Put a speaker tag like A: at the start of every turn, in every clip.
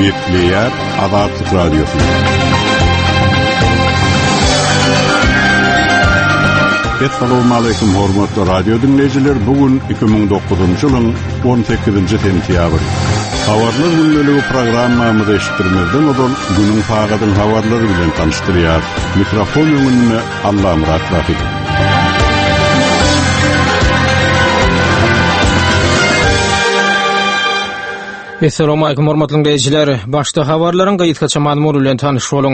A: Gepleýär Azatlyk Radiosu. Assalamu alaykum hormatly radio dinleyijiler. Bugün 2009-njy ýylyň 18-nji sentýabr. Habarlar günlüğü programmamyzda eşitdirmezden odan günün fagadyň habarlary bilen tanıştyrýar. Mikrofon öňünde Allah Murat Rafik.
B: Assalamu alaykum hormatly dinleyijiler. Başda habarlaryň gaýtgaça mazmunu bilen tanyş boluň.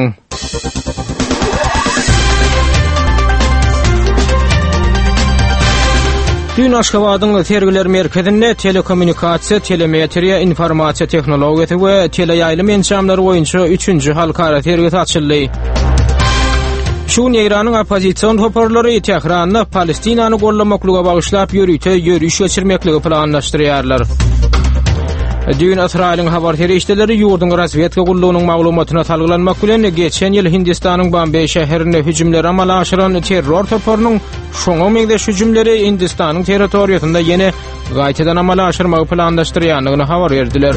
B: Dün Aşgabatyň tergiler merkezinde telekommunikasiýa, telemetriýa, informasiýa tehnologiýasy we teleýaýlym enjamlary boýunça 3-nji halkara tergis açyldy. Şu Iranyň opozisiýon hoparlary Tehranda Palestinany gollamaklyga bagyşlap ýürüýüş geçirmekligi planlaşdyrýarlar. Dün İsrailiň habar terişdeleri ýurdun razvedka gullugynyň maglumatyna salgylanmak bilen geçen ýyl Hindistanyň Bombay şäherine hüjümleri amala aşyran terror toparynyň şoňa meňdeş hüjümleri Hindistanyň territoriýasynda ýene gaýtadan amala aşyrmagy planlaşdyrýanlygyny habar berdiler.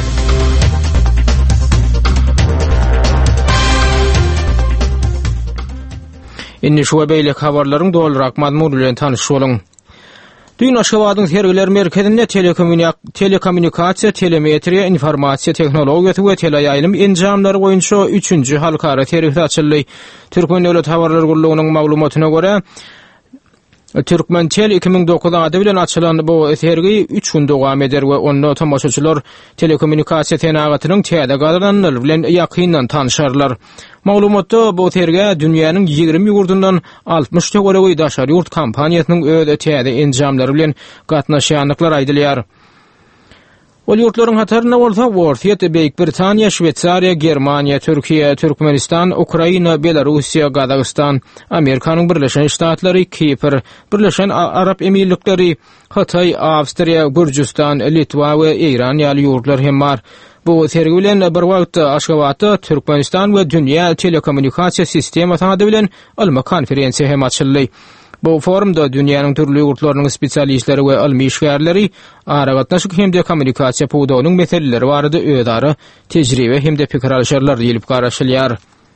B: Indi şu beýlek habarlaryň dolrak mazmuny bilen tanyş boluň. Dün Aşgabatyň tergiler merkezinde telekommunikasiýa, telemetriýa, informasiýa tehnologiýasy we teleýaýlym enjamlary boýunça 3-nji halkara tergis açyldy. Türkmen Döwlet Habarlar Gullugynyň maglumatyna görä, Türkmentel 2009 ady bilen açylan bu tergi 3 gün dowam eder we onda tamaşaçylar telekommunikasiýa tenagatynyň täze galanlary bilen ýakyndan tanışarlar. Maglumatda bu terge dünýäniň 20 ýurdundan 60 töwereği daşar ýurt kampaniýasynyň öz täze enjamlary bilen gatnaşýanlyklar aýdylýar. Ol ýurtlaryň hataryna bolsa Warsaw, Beýik Britaniýa, Şwetsariýa, Germaniýa, Türkiýe, Türkmenistan, Ukraina, Belarusiýa, Gazagystan, Amerikanyň Birleşen Ştatlary, Kipr, Birleşen Arap Emirlikleri, Hatay, Awstriýa, Gürjistan, Litwa we Iran ýaly ýurtlar hem bar. Bu tergi bilen bir wagtda Aşgabatda Türkmenistan we dünýä telekommunikasiýa sistematy ady bilen alma konferensiýa hem açyldy. Bu forumda dünýäniň türli ýurtlarynyň spesialistleri we almy işgärleri aragatnaşyk hemde kommunikasiýa puwdagynyň meseleleri barada öýdary tejribe hemde pikir alşarlar diýilip garaşylýar.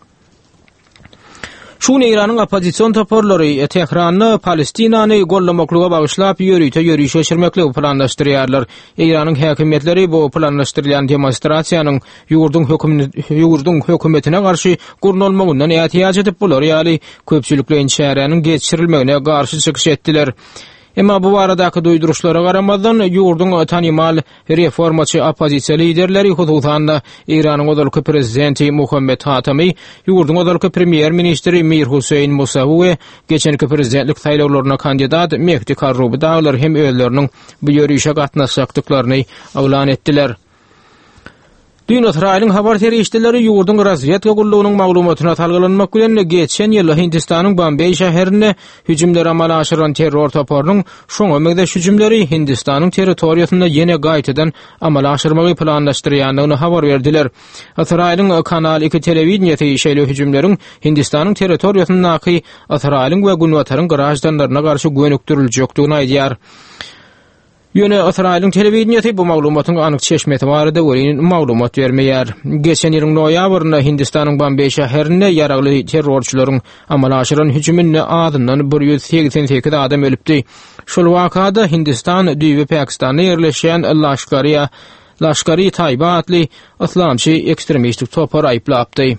B: Şu Iranyň opozisiýon toparlary Tehranda Palestinany gollamaklyga bagyşlap ýürüýüş geçirmekligi planlaşdyrýarlar. Iranyň häkimetleri bu planlaşdyrılan demonstrasiýanyň ýurdun hökümetine garşy gurnalmagyndan ätiýaç edip bolar ýaly köpçülikleň şäheriniň geçirilmegine garşy çykyş etdiler. Emma bu baradaky duýduruşlara garamazdan ýurdun tanymal reformaçy opozisiýa liderleri hususanda Iranyň odalky prezidenti Muhammed Hatamy, ýurdun odalky premier ministri Mir Huseyn Musawy geçenki prezidentlik saýlawlaryna kandidat Mehdi Karruby daglar hem özleriniň bu ýürüýüşe gatnaşjakdyklaryny aglan etdiler. Dün İsrailiň habar terişdeleri ýurdun razvedka gullugynyň maglumatyna salgylanmak bilen geçen ýyl Hindistanyň Bombay şäherine hüjümleri amala aşyran terror toparynyň şoňa meňdeş hüjümleri Hindistanyň territoriýasynda ýene gaýtadan amala aşyrmagy planlaşdyrýanlygyny habar berdiler. İsrailiň Kanal 2 telewiziýasy şeýle hüjümleriň Hindistanyň territoriýasyndaky İsrailiň we Günwataryň garajdanlaryna garşy gönükdirilýekdigini aýdýar. Ýöne İsrailiň telewiziýasy bu maglumatyň anyk çeşmeti barada öýün maglumat bermeýär. Geçen ýylyň noýabrynda Hindistanyň Bombay şäherine ýaragly terrorçylaryň amala aşyran hüjümine adyndan 188 adam ölüpdi. Şol wakada Hindistan düýbi Pakistanda ýerleşen Lashkar-e Tayba adly islamçy ekstremistik topar aýplapdy.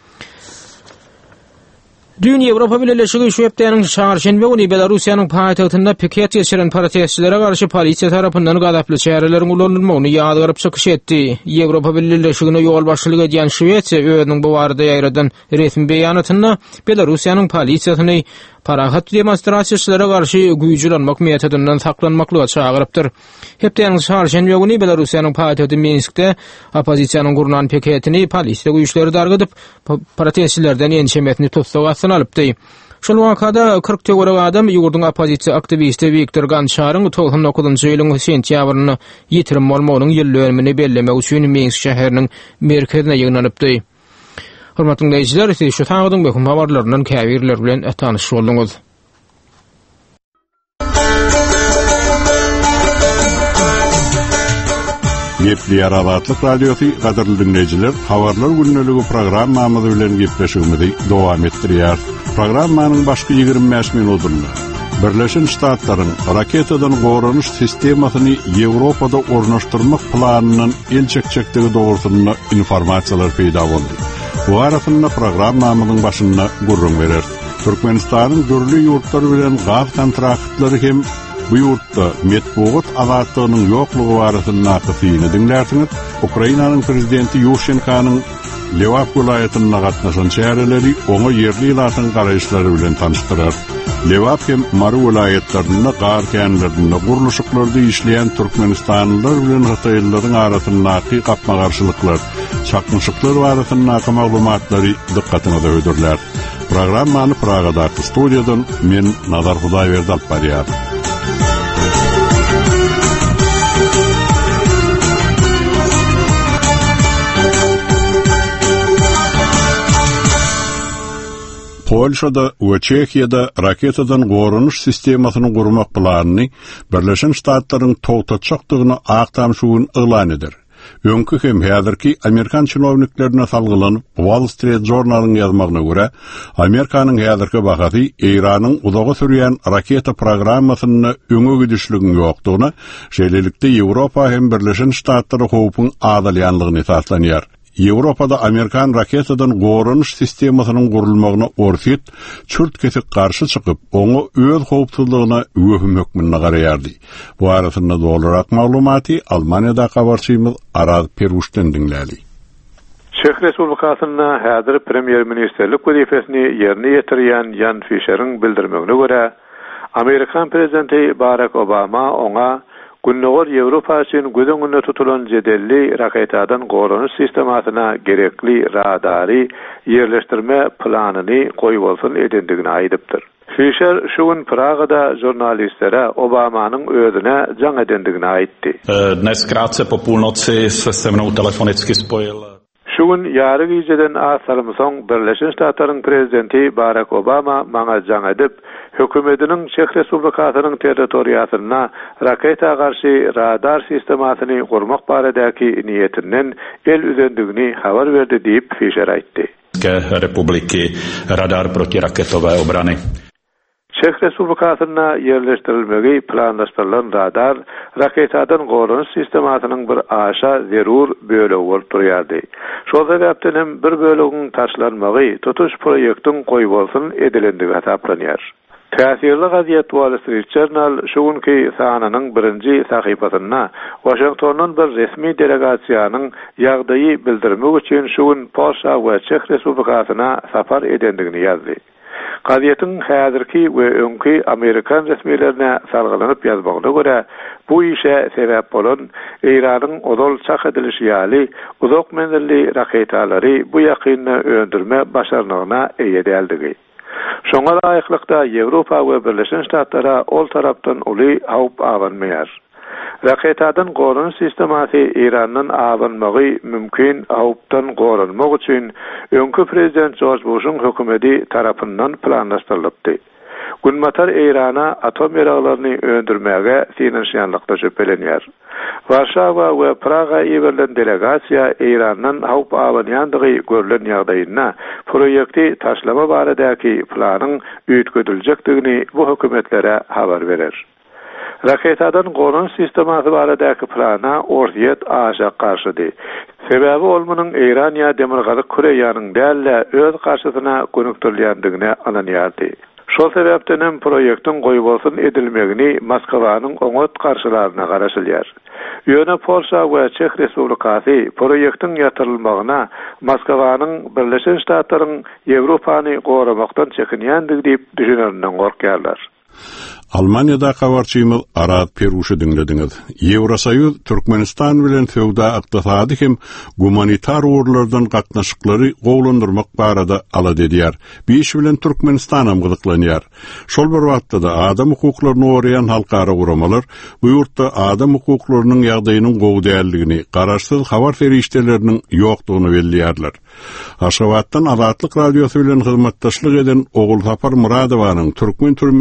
B: Dün Ýewropa Birleşigi şeýleýän şaharşenbe güni Belarusiýanyň paýtagtynda piket geçiren protestçilere garşy polisiýa tarapyndan gadaply şäherleriň ulanmagyny ýadyryp çykyş etdi. Ýewropa Birleşigine ýol başçylyk edýän Şwediýa özüniň bu barada ýaýradan resmi beýanatynda Belarusiýanyň polisiýasyny parahat demonstrasiýaçylara garşy güýjülenmek metodundan saklanmaklyga çagyrypdyr. Hepden şaharşenbe güni Belarusiýanyň paýtagty Minskde opozisiýanyň gurnan piketini polisiýa güýçleri dargydyp protestçilerden ençemetini tutsagatyn alypdy. Şol wakada 40 töwerek adam ýurdun opozisiýa aktivisti Viktor Gancharyň 19-njy ýylyň sentýabryny ýitirim bolmagynyň ýyldönümini bellemek üçin Minsk şäheriniň merkezine ýygnanypdy. Hormatly dinleyijiler, siz şu taýyň bekum habarlaryndan käbirler bilen tanyş bolduňyz.
A: Gepli Azatlyk Radiosu gaderli dinleyijiler, habarlar günneligi programmamyz bilen gepleşigimizi dowam etdirýär. Programmanyň başky 25 minutunda Birleşen Ştatlaryň raketadan goranuş sistemasyny Ýewropada ornaşdyrmak planynyn elçekçektigi dogrusynda informasiýalar peýda boldy. Bu arasynda programmamyzyň başynda gurrun berer. Türkmenistanyň dörli ýurtlary bilen gaz kontraktlary hem bu ýurtda metbuat azatlygynyň ýoklugy barasynda hakykyny dinlersiňiz. Ukrainanyň prezidenti Ýušenkanyň Lewap vilayatyna gatnaşan şäherleri oňa ýerli ýylatyň garaýşlary bilen tanışdyrar. Lewap hem Mary vilayatlaryna gar känlerinde guruluşyklarda işleýän türkmenistanlylar bilen hataýyllaryň arasyndaky gapma-garşylyklar, çakmyşyklar barasyndaky maglumatlary dikkatyny öýdürler. Programmany Pragadaky studiýadan men Nazar Hudaýberdi alyp barýar. Polşada we Çekiýada raketadan goranuş sistemasyny gurmak planyny Birleşen Ştatlaryň togtatjakdygyny aktamşuwyn elan eder. Öňkü hem häzirki Amerikan çynowniklerine salgylanyp Wall Street Journal'yň ýazmagyna görä, Amerikanyň häzirki bahasy Iranyň uzaga sürýän raketa programmasyny öňe gidişliginiň ýokdugyna, şeýlelikde Ýewropa hem Birleşen Ştatlary howpyň adalyanlygyny esaslanýar. Ýewropada Amerikan raketadan goranuş sistemasynyň gurulmagyna orsit, çürt kesik garşy çykyp, oňa öz howpsuzlygyna wöhüm hökmüne garaýardy. Bu arasynda dolarak maglumaty Almaniýada habarçymyz Araz Peruşdan dinlädi.
C: Çek Respublikasyna häzir premier ministerlik wezifesini ýerine ýetirýän Jan Fischer'iň bildirmegine görä, Amerikan prezidenti Barack Obama oňa Günnäger Ýewropa üçin göz tutulan jedelli raketadan goranuş sistemasyna gerekli radary ýerleşdirme planyny goýup bolsun edendigini aýdypdyr. Fischer şu gün Pragada jurnalistlere Obamanyň özüne jaň edendigini aýtdy.
D: Dnes krátce po půlnoci se mnou telefonicky spojil.
C: Şu gün ýary geceden asarym soň Birleşen Ştatlaryň prezidenti Barack Obama maňa jaň edip, hökümetiniň Çek Respublikasynyň territoriýasyna raketa garşy radar sistemasyny gurmak baradaky niýetinden el üzendigini habar berdi diýip Fischer aýtdy.
D: Republiky radar protiraketové obrany.
C: Çek Respublikasyna ýerleşdirilmegi planlaşdyrylan radar raketadan goranuş sistemasynyň bir aşa zerur bölegi bolup durýardy. Şol sebäpden hem bir böleginiň taşlanmagy tutuş proýektiň goýup bolsun edilendigi hasaplanýar. Täsirli gaziýet Wall Street Journal şu günki sananyň birinji sahypasyna Washingtondan bir resmi delegasiýanyň ýagdaýy bildirmek üçin şu gün Polşa we Çek Respublikasyna sapar edendigini ýazdy. Gaziýetiň häzirki we öňki Amerikan resmilerine salgylanyp ýazmagyna görä, bu işe sebäp bolan Iranyň odol çak edilişi ýaly uzak menzilli raketalary bu ýakyny öndürme başarnygyna eýedildigi. Şoňa laýyklykda Ýewropa we Birleşen Ştatlara ol tarapdan uly howp awanmaýar. Raketadan goranuş sistemasy Iranyň awanmagy mümkin howpdan goranmak üçin öňkü prezident George Bush'un hökümeti tarapyndan planlaşdyrylypdy. Günmatar Irana atom ýeraglaryny öndürmäge sinenşýanlykda şüphelenýär. Warşawa we Praga ýeberilen delegasiýa Iranyň howp awanýandygy görülen ýagdaýyna proýekti taşlama baradaky planyň üýtgediljekdigini bu hökümetlere habar berer. Raketadan goranuş sistemasy baradaky plana orsiýet aşa garşydy. Sebäbi olmanyň Iran ýa demirgazyk Koreýanyň dälle öz garşysyna gönükdirilýändigine ananýardy. Şol sebäpden hem proýektiň goýup bolsun edilmegini Moskwanyň oňat garşylaryna garaşylýar. Ýöne Polşa we Çek Respublikasy proýektiň ýatyrylmagyna Moskwanyň Birleşen Ştatlaryň Ýewropany goramakdan çekinýändig diýip düşünýärler gorkýarlar.
A: Almaniýada habarçymyz Araz Peruşy dinlediňiz. Ýewrosoýuz Türkmenistan bilen söwda ykdysady hem humanitar uğurlardan gatnaşyklary gowlandyrmak barada alad edýär. Bu iş bilen Türkmenistan hem gyzyklanýar. Şol bir wagtda da adam hukuklaryny goraýan halkara guramalar bu ýurtda adam hukuklarynyň ýagdaýynyň gowy däldigini, garaşsyz habar ferişdeleriniň ýokdugyny belliýärler. Aşgabatdan Azatlyk Radiosu bilen hyzmatdaşlyk eden Ogul Sapar Muradowanyň Türkmen türmesini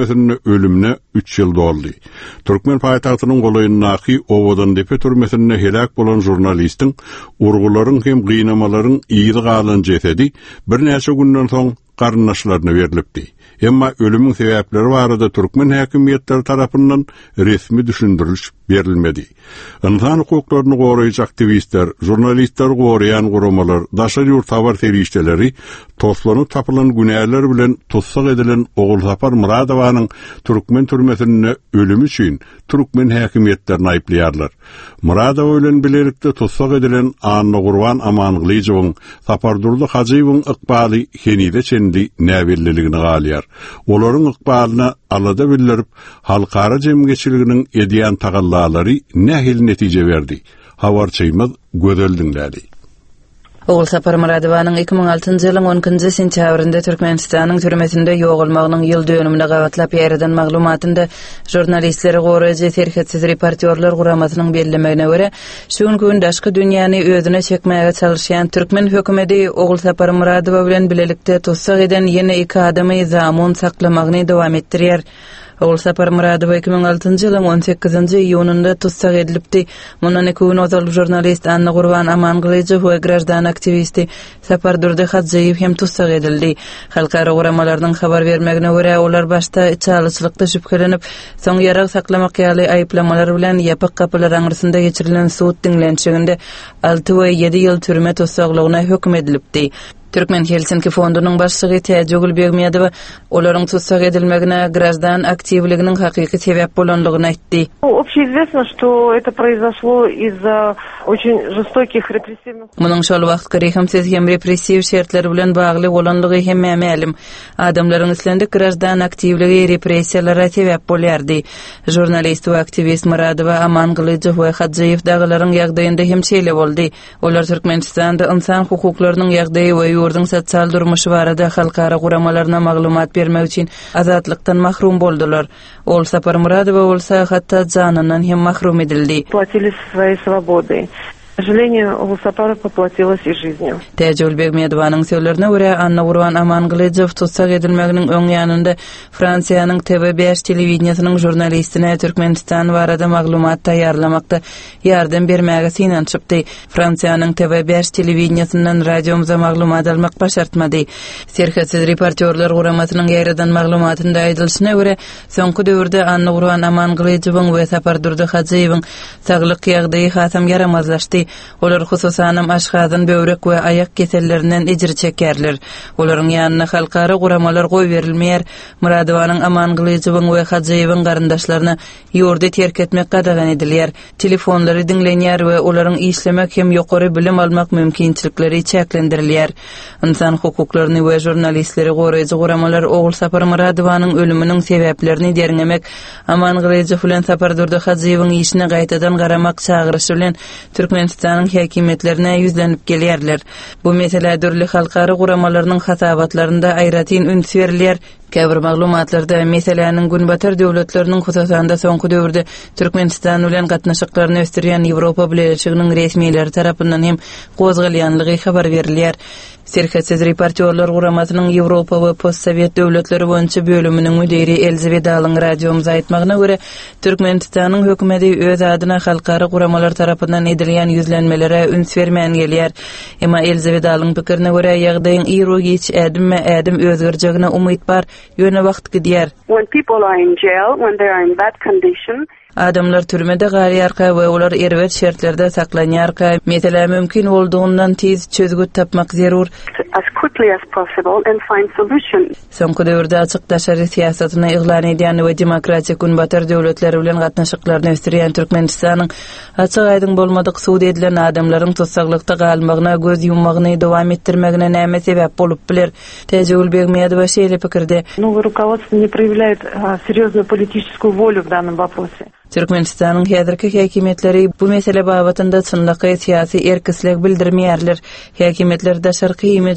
A: ölümüne 3 ýyl doldy. Türkmen paýtagtynyň golayyndaky Owadan Depe türmesinde helak bolan jurnalistin urgularyň hem gynamalaryň ýygy galan jesedi bir näçe günden soň garnaşlaryna berilipdi. Emma ölümün sebäpleri barada Türkmen häkimetleri tarapyndan resmi düşündiriliş berilmedi. İnsan hukuklaryny goraýjy aktivistler, jurnalistler goraýan guramalar, daşary ýurt habar terişdeleri toslanyp tapylan günäler bilen tutsak edilen Ogulsapar Muradowanyň Türkmen türmesinde ölümü üçin Türkmen häkimetlerini aýplaýarlar. Muradow bilen bilelikde tutsak edilen Anna Gurban Amangylyjowyň Sapardurdy Hajiýewiň ykbaly henide çendi näbirliligini galýar. Olaryň ykbalyna alada bildirip halkara jemgyçiliginiň edýän tagallary nähil netije berdi. Habarçymyz gözel dinlädi.
E: Ogulsapar Muradowanyň 2006-njy ýylyň 10-njy sentýabrynda Türkmenistanyň türmesinde ýoğulmagynyň ýyl dönümine gawatlap ýerden maglumatynda jurnalistleri goraýjy terhetsiz reportyorlar guramasynyň bellemegine görä, şu gün daşky dünýäni özüne çekmäge çalışýan Türkmen hökümeti Ogulsapar Muradow bilen bilelikde tutsak eden ýene 2 adamy zamon saklamagyny dowam etdirýär. Ogulsapar Muradow 2006-njy ýylyň 18-nji iýunynda tutsak edilipdi. Mundan 2 gün ozal jurnalist Anna Gurban Amangylyjow we grajdan aktivisti Sapardurdy Hajiýew hem tutsak edildi. Halkara guramalarynyň habar bermegine görä, olar başda çalyçylykda şüphelenip, soň ýarag saklamak ýaly aýplamalar bilen ýapyk kapylar aňrysynda geçirilen suud dinlenşiginde 6 we 7 ýyl türme tutsaklygyna hökm edilipdi. Türkmen Helsinki fondunyň başlygy Täjegül Begmiýadow olaryň tutsak edilmegine grajdan aktivliginiň hakyky sebäp bolanlygyny aýtdy.
F: Общеизвестно, что это произошло из-за очень жестоких репрессивных.
E: Munyň şol wagtky rehimsiz hem repressiw şertler bilen bagly bolanlygy hem mälim. Adamlaryň islendik grajdan aktivligi repressiýalara sebäp bolýardy. Jurnalist we aktivist Muradow Amangylyjow we Hajiýew dagalaryň ýagdaýynda hem şeýle boldy. Olar Türkmenistanda insan hukuklarynyň ýagdaýy we ýurdun sosial durmuşy barada halkara guramalaryna maglumat bermek üçin azatlykdan mahrum boldular. Ogulsapar Muradow bolsa hatda janyndan hem mahrum edildi.
F: Платили своей свободой. К сожалению, Ogulsapar поплатилась и жизнью.
E: Täjegül Begmiýadowanyň söýlerine görä, Anna Gurban Amangylyjow tutsak edilmeginiň öň ýanynda Fransiýanyň TV5 telewizionasynyň jurnalistine Türkmenistan barada maglumat taýýarlamakda ýardam bermäge synançypdy. Fransiýanyň TV5 telewizionasyndan radiomyza maglumat almak başartmady. Serhetsiz reportyorlar guramasynyň ýerden maglumatynda aýdylyşyna görä, soňky döwürde Anna Gurban Amangylyjowyň we Sapardurdy Hajiýewiň saglyk ýagdaýy hasam yaramazlaşdy. Olar hususanam aşgazyň böwrek we ayak kesellerinden ejir çekerler. Olaryň ýanyna halkara guramalar goý berilmeýär. Muradowanyň Amangylyjowyň we Hajiýewiň garyndaşlaryny ýurda terk etmek gadagan edilýär. Telefonlary dinlenýär we olaryň işlemek hem ýokary bilim almak mümkinçilikleri çäklendirilýär. İnsan hukuklaryny we jurnalistleri goraýjy guramalar Ogulsapar Muradowanyň ölüminiň sebäplerini derňemek, Amangylyjow bilen Sapardurdy Hajiýewiň işine gaýtadan garamak çağırşy bilen Türkmenistanyň häkimetlerine ýüzlenip gelýärler. Bu mesele dürli halkara guramalarynyň hasabatlarynda aýratyn üns berilýär. Käbir maglumatlarda meseleniň günbatar döwletleriniň hususanda soňky döwürde Türkmenistan bilen gatnaşyklaryny östirýän Ýewropa Birleşiginiň resmiýetleri tarapyndan hem gozgalýanlygy habar berilýär. Serhetsiz reportyorlar guramasynyň Ýewropa we postsovet döwletleri boýunça bölüminiň müdiri Elizabeth Dalyň radiomuza aýtmagyna görä, Türkmenistanyň hökümeti öz adyna halkara guramalar tarapyndan edilýän ýüzlenmelere üns bermän gelýär. Emma Elizabeth Dalyň pikirine görä, ýagdaýyň ýerogiç ädim özgerjegine umyt bar, ýöne wagt gidýär.
F: When people are in jail, when they are in bad condition,
E: Adamlar türmede galýarka we olar erwet şertlerde saklanýarka, mesele mümkin bolduğundan tez çözgüt tapmak zerur.
F: as quickly as possible and find solutions.
E: Soňky döwürde açyk daşary siýasatyny eglan edýän we demokratik günbatar döwletleri bilen gatnaşyklaryny östirýän Türkmenistanyň açyk aýdyň bolmadyk suud edilen adamlaryň tutsaklykda galmagyna göz yummagyny dowam etdirmegine näme sebäp bolup biler? Täjegül Begmiýadow şeýle pikirde.
F: Новое руководство не проявляет серьезную политическую волю в данном вопросе.
E: Türkmenistanyň häzirki häkimetleri bu mesele babatynda çynlyky syýasy erkislik bildirmeýärler. Häkimetler daşarky imiji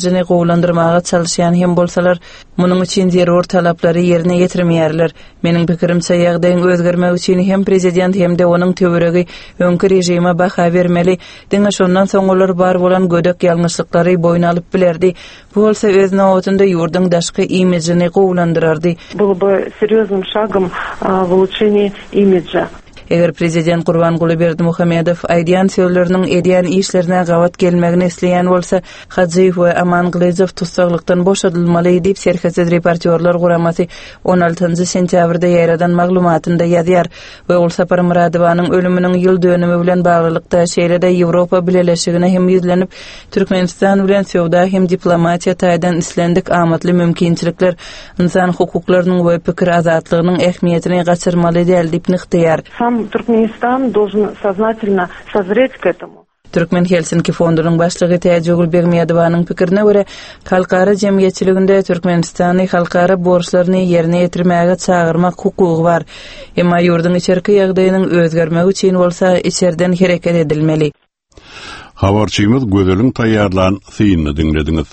E: imijini gowlandyrmaga çalışýan hem bolsalar, munyň üçin zerur talaplary ýerine ýetirmeýärler. Meniň pikirimçe ýagdaýyň özgermek üçin hem prezident hem de onuň töweregi öňkü rejime baha bermeli. Diňe şondan soň olar bar bolan gödek ýalňyşlyklary boyuna alyp bilerdi. Bu bolsa öz nawatynda ýurdun daşky imijini gowlandyrardy.
F: Было бы серьезным шагом в улучшении имиджа.
E: Eger prezident Gurbanguly Berdimuhammedow aýdýan söýleriniň edýän işlerine gawat gelmegini isleýän bolsa, Hajiýew we Amanglyzow tutsaklykdan boşadylmaly diýip Serhesed reportyorlar guramasy 16 sentýabrda ýaradan maglumatynda ýazýar we ol Sapar Muradowanyň ölüminiň ýyl dönümi bilen baglykda şeýlede Ýewropa bileşigine hem ýüzlenip Türkmenistan bilen söwda hem diplomatiýa taýdan islendik amatly mümkinçilikler insan hukuklarynyň we pikir azatlygynyň ähmiýetini gaçyrmaly diýip nykdýar.
F: Туркменистан должен сознательно созреть к этому.
E: Türkmen Helsinki fondunyň başlygy Täjegul Begmedowanyň pikirine görä, halkara jemgyýetçiliginde Türkmenistany halkara borçlaryny ýerine ýetirmäge çağırmak hukugy bar. Emma ýurdun içerki ýagdaýynyň özgermegi üçin bolsa içerden hereket edilmeli.
A: Habarçymyz Gözelin taýýarlan synyny dinlediňiz.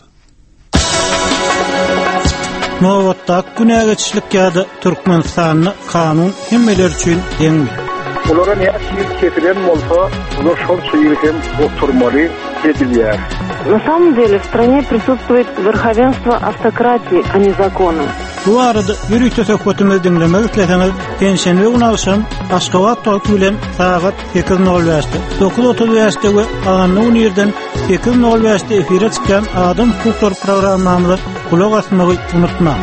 G: Nowatda günägeçlik ýa-da Türkmenistanyň kanun hemmeler üçin deňmi?
H: Olara ne asıl ketiren bolsa, ular şol şeýle hem oturmaly edilýär.
F: На самом деле в стране присутствует верховенство автократии, а не закона.
G: Bu arada ýürüýte söhbetimizi dinlemek isleseňiz, Penşenbe günü akşam Aşgabat toky bilen saat 8:05-de 9:35-de we Aganyň ýerden 8:05-de efire çykan Adam hukuklar programmamyza kulak asmagy unutma.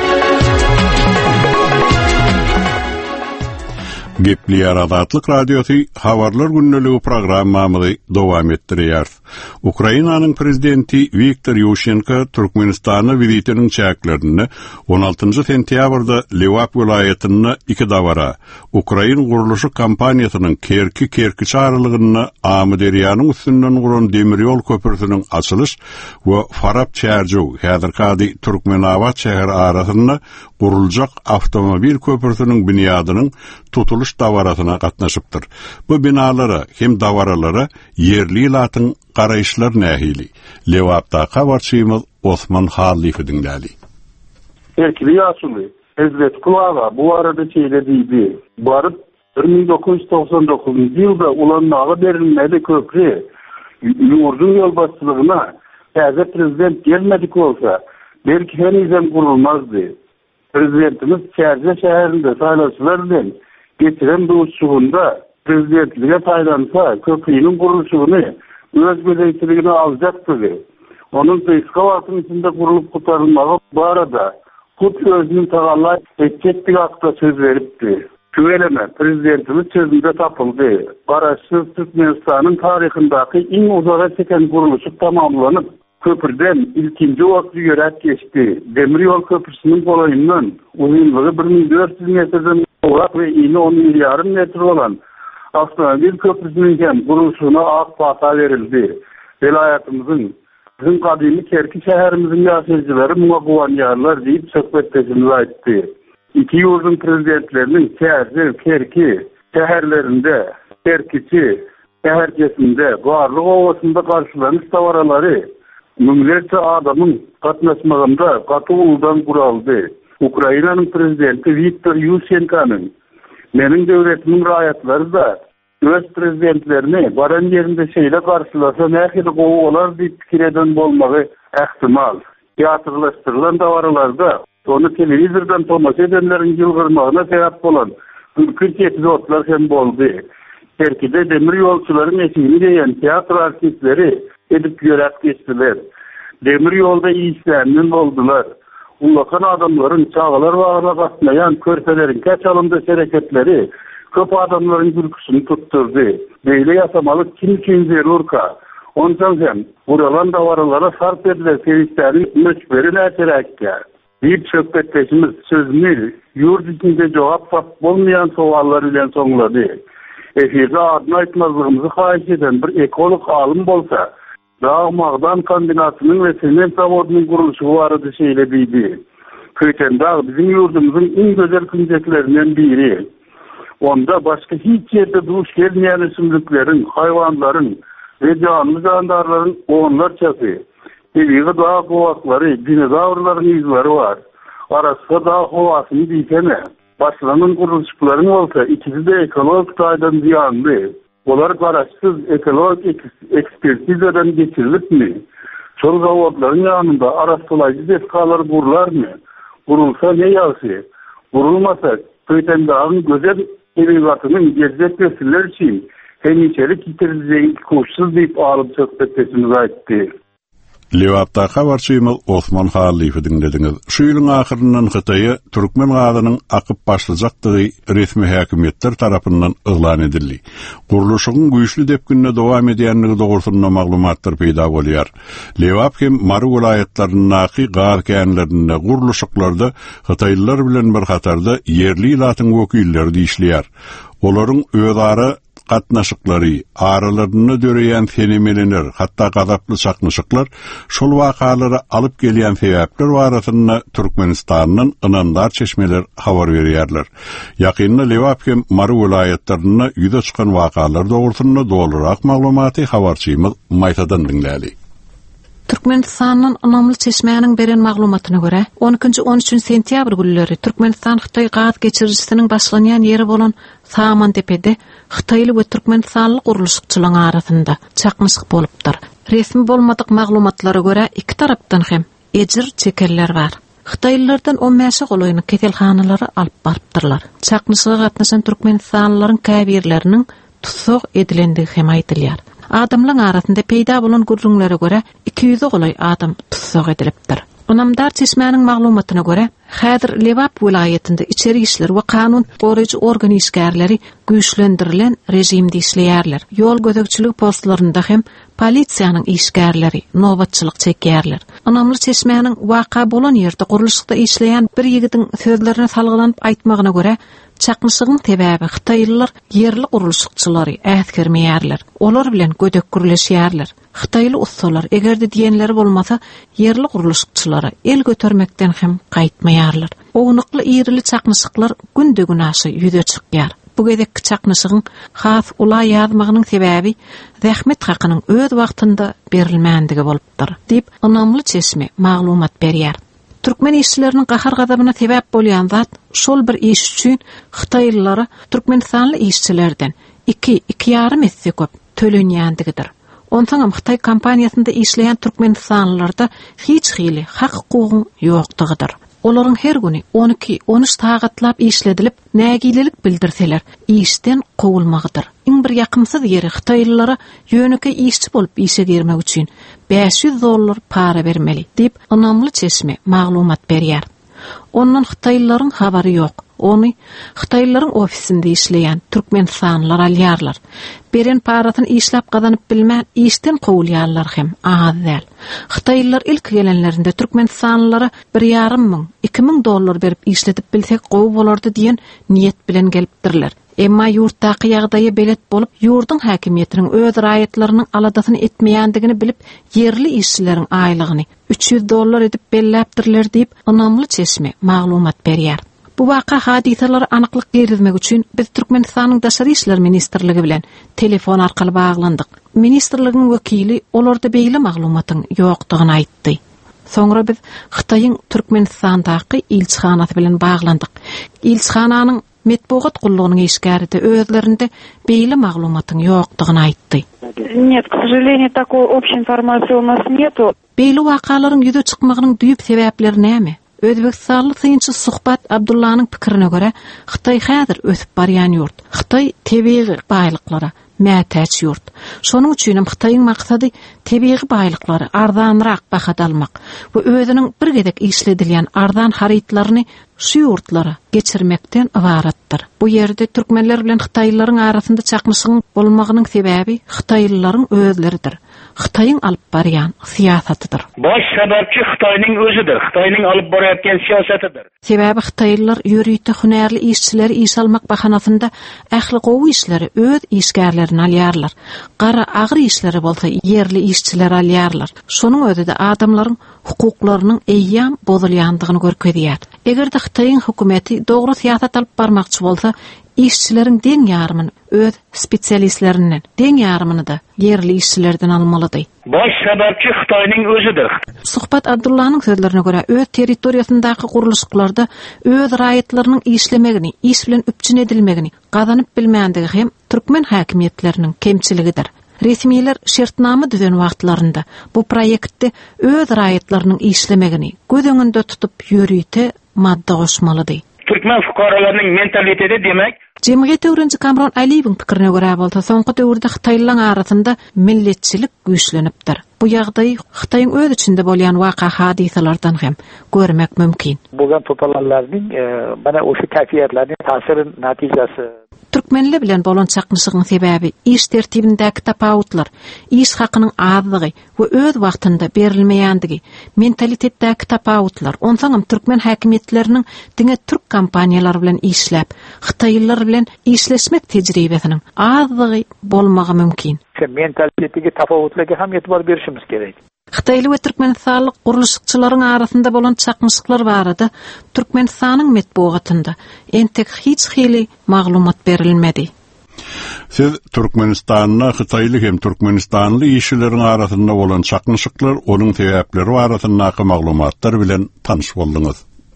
A: Gepliyar Adatlyk Radiosu Habarlar Günneligi programmamyzy dowam etdirýär. Ukrainanyň prezidenti Viktor Yushchenko Türkmenistana vizitiniň çäklerini 16 sentýabrda Lewap vilayatyny 2 dawara Ukrain guruluşy kampaniýasynyň kerki çağrılıgyny Amuderiýanyň üstünden guran demir ýol köprüsiniň açylyş we Farab çärjü häzirki Türkmenawat şäheri arasyny guruljak awtomobil köprüsiniň binýadynyň tutuluş dawarasyna gatnaşypdyr. Bu binalara hem dawaralara yerli latyň garaýşlar nähili. Lewapda habarçymyz Osman Halifi dinläli.
H: Erkili ýaşuly Ezret Kulaga bu arada şeýle diýdi. Baryp 1999-njy ýylda ulanmaga berilmeli köprü ýurdun ýol başçylygyna häzir prezident gelmedik bolsa, belki henüzem gurulmazdy. Prezidentimiz Çärje şäherinde saýlaçylar bilen geçiren duşugunda prezidentliğe faydalansa köprünün kuruluşunu öz gözeýçiligine aljakdy. Onun Peskawatın içinde kurulup kurtarılmağı bu arada Kut özünün tagalla etçetlik hakda söz veripdi. Küveleme prezidentimiz sözünde tapıldı. Garaşsız Türkmenistan'ın tarihindaki en uzağa çeken kuruluşu tamamlanıp köprüden ilkinci vakti yöret geçti. Demiryol köprüsünün kolayından uzunluğu 1400 metreden Orak ve iğne 10,5 metre olan avtomobil köprüsünün hem kuruluşuna ak pata verildi. Velayatımızın bizim kadimi Kerki şehrimizin yaşayıcıları buna guvanýarlar deyip söhbetleşimiz aytdı. İki yurdun prezidentlerinin Çärje, Kerki şehirlerinde, Kerkiçi şehircesinde, Garlyk Owasynda karşılanış tawaraları müňlerçe adamın gatnaşmagynda gaty uldan guraldy. Ukrainanyň prezidenti Viktor Yushchenko'nun meniň döwletimiň raýatlary da öz prezidentlerini baran ýerinde şeýle garşylasa nähili gowy bolar diýip pikir eden bolmagy ähtimal. Teatrlaşdyrylan dawaralarda onu telewizordan tomaşa edenleriň ýylgyrmagyna sebäp bolan ülkün epizodlar hem boldy. Terkide demir ýolçularyň eşigini diýen teatr artistleri edip ýörät geçdiler. Demir ýolda işlärden boldular. Ulakan adamların çağlar bağına basmayan körpelerin kaç alımda hareketleri köp adamların gülküsünü tutturdu. Böyle yasamalık kim için zerurka. Ondan hem buralan davaralara sarp edilen serişlerin möçberi näçeräkkä. Bir söhbetleşimiz sözünü yurt içinde cevap bulmayan soğallar ile sonladı. Efirde adını aytmazlığımızı haýyş eden bir ekolog alım bolsa, Dağ-Magdan kombinasının ve sement zavodunun kuruluşu barada şeýle diýdi. Köýtendağ bizim yurdumuzun en gözel künjeklerinden biri. Onda başka hiç yerde duş gelmeyen isimliklerin, hayvanların ve canlı jandarların onlarçası Eviğe daha kovakları, dinozavurların izleri var. Arasında daha kovasını dikene. Başlanın kuruluşlarının olsa ikisi de ekolojik kaydan ziyanlı. Olar garaşsız ekolojik ekspertizeden geçirilip mi? Çol zavodların yanında araştırmacı defkalar kurular mı? Kurulsa ne yağsı? Kurulmasa köytendağın gözel evivatının gelecek nesiller için hem içerik yitirileceği koşsuz deyip ağırlıp sohbetesimiz aitti.
A: Lewapda habarçymyz Osman Halifi dinlediniz. Şu ýylyň ahyryndan Hytaýa türkmen gazynyň akyp başlajakdygy resmi häkimetler tarapyndan yglan edildi. Guruluşyň güýçli depkinne dowam edýänligi dogrusyna maglumatlar peýda bolýar. Lewap hem Mary vilayatlarynyň gaz känlerinde guruluşyklarda Hytaýlylar bilen bir hatarda yerli ilatyň wekilleri diýişleýär. Olaryň özara gatnaşyklary, aralaryny döreýän fenomenler, hatda gazaply çaknyşyklar şol wakalary alyp gelýän sebäpler barasyna Türkmenistanyň ynandar çeşmeler habar berýärler. Ýakynda Lewap hem Mary vilayatlaryna ýüze çykan wakalar dogrusyna dolurak maglumaty habarçymyz Maýtadan dinläli.
I: Türkmenistanyň önemli çeşmäniň beren maglumatyna görä 12-13 sentýabr günleri Türkmenistan Hytaý gaz geçirjisiniň başlanýan ýeri bolan Samantepe'de Hytaýly we Türkmenistanly guruluşçylaryň arasynda çakmyşyk bolupdyr. Resmi bolmadyk maglumatlara görä iki tarapdan hem ejir çekerler bar. Hytaýlylardan 15 golaýyny keselhanalary alyp barypdyrlar. Çakmyşyga gatnaşan Türkmenistanlylaryň käbirleriniň tutsak edilendigi hem aýdylýar. Adamlaryň arasynda peýda bolan gurrunlara görä 200 golaý adam tutsak edilipdir. Onamdar çeşmäniň maglumatyna görä, häzir Lewap vilayetinde içeri işler we kanun goraýjy organ işgärleri güýçlendirilen rejimde işleýärler. Ýol gözegçilik postlarynda hem polisiýanyň işgärleri nobatçylyk çekýärler. Onamly çeşmäniň waka bolan ýerde guruluşda işleýän bir ýigitiň sözlerine salgylanyp aýtmagyna görä, çakmyşygyň sebäbi Hytaýlylar yerli guruluşçylary äskermeýärler. Olar bilen gödek gürleşýärler. Hytaýly ustalar egerde diýenleri bolmasa yerli guruluşçylary el götürmekden hem gaýtmaýarlar. Oňukly ýerli çakmyşyklar günde-gün aşy ýüze çykýar. Bu gedek çakmyşygyň has ula ýazmagynyň sebäbi zähmet hakynyň öz wagtynda berilmänligi bolupdyr diýip önemli çeşme maglumat berýär. Türkmen işçilerinin qahar gazabyna sebäp bolýan zat şol bir iş üçin Hytaýlylara Türkmenistanly işçilerden 2,5 esse köp tölenýändigidir. Ondan Hytaý kompaniýasynda işleýän Türkmenistanlylarda hiç hili hak hukugyň ýokdygydyr. Olaryň her güni 12-13 sagatlap işledilip nägililik bildirseler, işden gowulmagydyr. Iň bir ýakymsyz ýeri Hytaýlylara ýönüke işçi bolup işe girmek üçin $500 para bermeli diýip önemli çeşme maglumat berýär. Ondan Hytaýlylaryň habary ýok. Onu Hytaýlylaryň ofisinde işleýän Türkmenistanlylar alýarlar. Beren paratyny işläp gazanyp bilmän işden gowulýarlar hem az däl. Hytaýlylar ilk gelenlerinde Türkmenistanlylara $1,500-2,000 berip işletip bilsek gowy bolardy diýen niýet bilen gelipdirler. Emma ýurtdaky ýagdaýy belet bolup, ýurduň häkimiýetiniň öz raýatlarynyň aladasyny etmeýändigini bilip, yerli işçileriň aýlygyny $300 edip belläpdirler diýip önemli çeşme maglumat berýär. Bu waka hadisalara anyklyk berilmek üçin biz Türkmenistanyň Daşary işler ministrligi bilen telefon arkaly baglandyk. Ministrligiň wekili olarda beýle maglumatyň ýokdugyny aýtdy. Soňra biz Hytaýyň Türkmenistandaky ilçihanasy bilen baglandyk. Ilçihananyň Metbuat kullugynyň işgäride özlerinde beýle maglumatyň ýokdugyny aýtdy.
F: Нет, к сожалению, такой общей информации у нас нету.
I: Beýle wakalaryň ýüze çykmagynyň düýüp sebäpleri näme? Özbekistanly synçy Suhbat Abdullanyň pikirine görä, Hytaý häzir ösüp barýan ýurt. Hytaý tebii baýlyklara mätäç ýurt. Şonuň üçin Hytaýyň maksady tebii baýlyklary arzanrak bahada almak we özüniň bir gedek işledilýän arzan harytlaryny şu ýurtlara geçirmekden ibaratdyr. Bu ýerde türkmenler bilen Hytaýlylaryň arasynda çakmyşygyň bolmagynyň sebäbi Hytaýlylaryň özleridir. Hytaýyň alyp barýan siýasatydyr.
J: Baş sebäpçi Hytaýnyň özüdir. Hytaýnyň alyp barýatgan siýasatydyr.
I: Sebäbi Hytaýlylar ýörüýte hünärli işçileri iş almak bahanasynda ähli gowy işleri öz işgärlerini alýarlar. Gara agyr işleri bolsa yerli işçiler alýarlar. Şonuň özüde adamlaryň hukuklarynyň eýýam bozulýandygyny görkezýär. Egerde Hytaýyň hökümeti dogry siýasat alyp barmakçy bolsa, işçilerin deň ýarmyny öz spesialistlerinden, deň ýarmyny da yerli işçilerden almalydy.
J: Baş sebäpçi Xitoyning özüdir.
I: Suhbat Abdullah'nın sözlerine göre öz territoriýasyndaky guruluşlarda öz raýatlarynyň işlemegini, iş bilen üpçün edilmegini gazanyp bilmänligi hem türkmen häkimetleriniň kemçiligidir. Resmiler şertnama düzen wagtlarynda bu proýektde öz raýatlarynyň işlemegini göz öňünde tutup ýörüýte madda goşmalydy.
J: Türkmen fukaralarynyň mentaliteti demek
I: Cemiyet öwrençi Kamron Aliýewiň pikirine görä bolsa, soňky döwürde Hytaýlylar arasynda milletçilik güýçlenipdir. Bu ýagdaý Hytaýyň öz içinde bolýan waka hadisalardan hem görmek mümkin.
K: Bolan topalanlaryň bana oşu täsirleriniň täsiri natijasi.
I: Türkmenler bilen bolan çakmışygyň sebäbi iş tertibindäki tapawutlar, iş hakynyň azlygy we öz wagtynda berilmeýändigi, mentalitetdäki tapawutlar. Onsaňam türkmen häkimetleriniň diňe türk kompaniýalary bilen işläp, Hytaýlylar bilen işleşmek tejribesiniň azlygy bolmagy mümkin.
K: Mentalitetdäki tapawutlarga hem ýetibor berişimiz gerek.
I: Hytaýly we Türkmenistanlyk guruluşçylaryň arasynda bolan çakmışyklar barada Türkmenistanyň metbuatynda entek hiç hili maglumat berilmedi.
A: Siz Türkmenistanyna Hytaýly hem Türkmenistanly işçileriň arasynda bolan çakmışyklar, onuň sebäpleri barasyndaky maglumatlar bilen tanyş boldyňyz.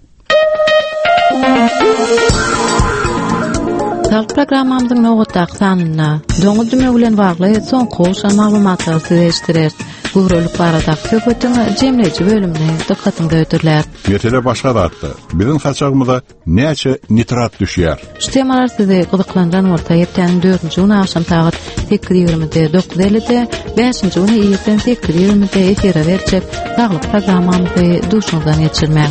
L: Sağlık programmamyzyň nowatdaky sanyna doňy düme bilen bagly soňky maglumatlar sizleşdirer. Guruluk baradaky söhbetiň jemleýici bölümine dikkatiňizi ötürler.
A: Mesele başga datdy. Biziň saçagymyza näçe nitrat düşýär?
L: Şu temalar sizi gyzyklandan bolsa, ýepden 4-nji ýyly akşam saat 8:20-de 9:50-de, 5-nji ýyly ýerden 8:20-de efire berjek. Sağlyk programmamyzy duşundan geçirmäň.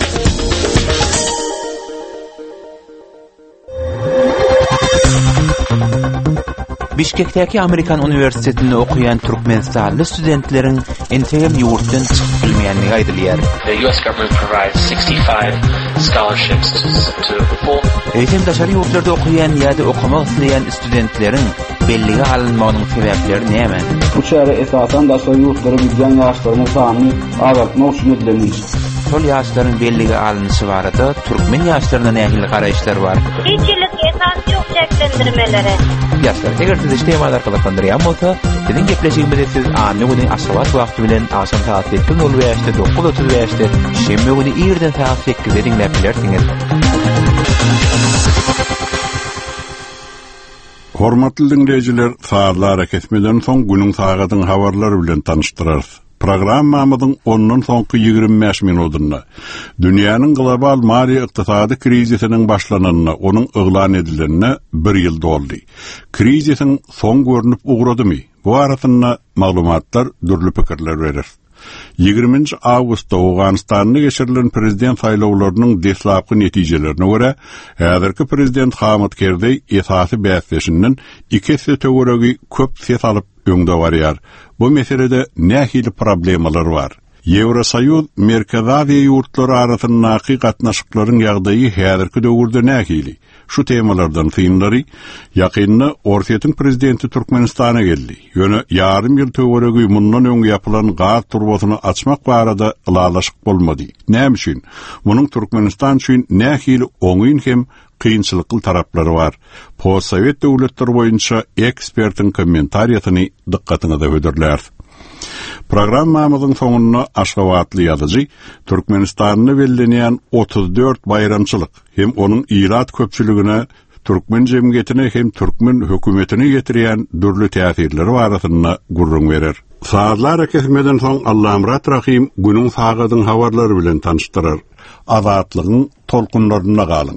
M: Bişkekdäki Amerikan Üniversitetinde okuyan Türkmenistanly studentleriň entegem ýurtdan çykyp bilmeýänligi aýdylýar.
N: The US government provides 65 scholarships to full.
M: Eýtem daşary ýurtlarda okuyan ýa-da okumak isleýän studentleriň bellige alınmagynyň sebäpleri näme?
O: Bu çare esasan daşary ýurtlara gidýän ýaşlaryň sanyny azaltmak üçin edilenmiş.
M: Sol ýaşlaryň bellige alynýşy barada türkmen ýaşlaryna nähili garaýşlar bar.
P: Hiçlik esas ýok çeklendirmeleri.
M: Ýaşlar, eger siz işlemler arkaly kandyryýan bolsa, biziň gepleşigimizde siz anny güni aşgabat wagty bilen akşam saat 7:05-de 9:35-de şemme güni ýerden saat 8-de dinläp bilersiňiz.
A: Hormatly dinleyijiler, saatlara kesmeden soň günüň sagatyň habarlary bilen tanıştyrarys. Programmamyzyň 10-dan soňky 25 minutunda dünýäniň global mali ykdysady krizisiniň başlananyna, onuň yglan edilenine 1 ýyl doldy. Krizisiň soň görünüp ugradymy? Bu arasynda maglumatlar dürli pikirler berer. 20 awgustda Awganistanda geçirilen prezident saýlawlarynyň deslapky netijelerine görä, häzirki prezident Hamid Karzai esasy bäsleşinden 2 töweregi köp ses alyp öňde barýar. Bu meselede nähili problemalar var. Ýewrosoýuz Merkezawy ýurtlary arasyndaky gatnaşyklaryň ýagdaýy häzirki döwürde nähili. Şu temalardan fiýnlary ýakynda Orsetň prezidenti Türkmenistana geldi. Ýöne ýarym ýyl töweregi mundan öňe ýapylan gaz turbosyny açmak barada ılalaşyk bolmady. Näme üçin? Munyň Türkmenistan üçin nähili oňyn hem kynçylykly taraplary bar. Postsovet döwletleri boýunça ekspertiň kommentariýasyny dikkatiňize ödürler. Programmamyzyň soňuna Aşgabatly ýazyjy Türkmenistanyny bellenýän 34 bayramçylyk hem onuň ýylat köpçüligine türkmen jemgyýetine hem türkmen hökümetine ýetirýän dürli täsirleri barasynda gurrun berer. Saatlar kesmeden soň Allahymrat Rahim günüň sagatyň habarlary bilen tanıştyrar. Azatlygyň tolkunlaryna galyň.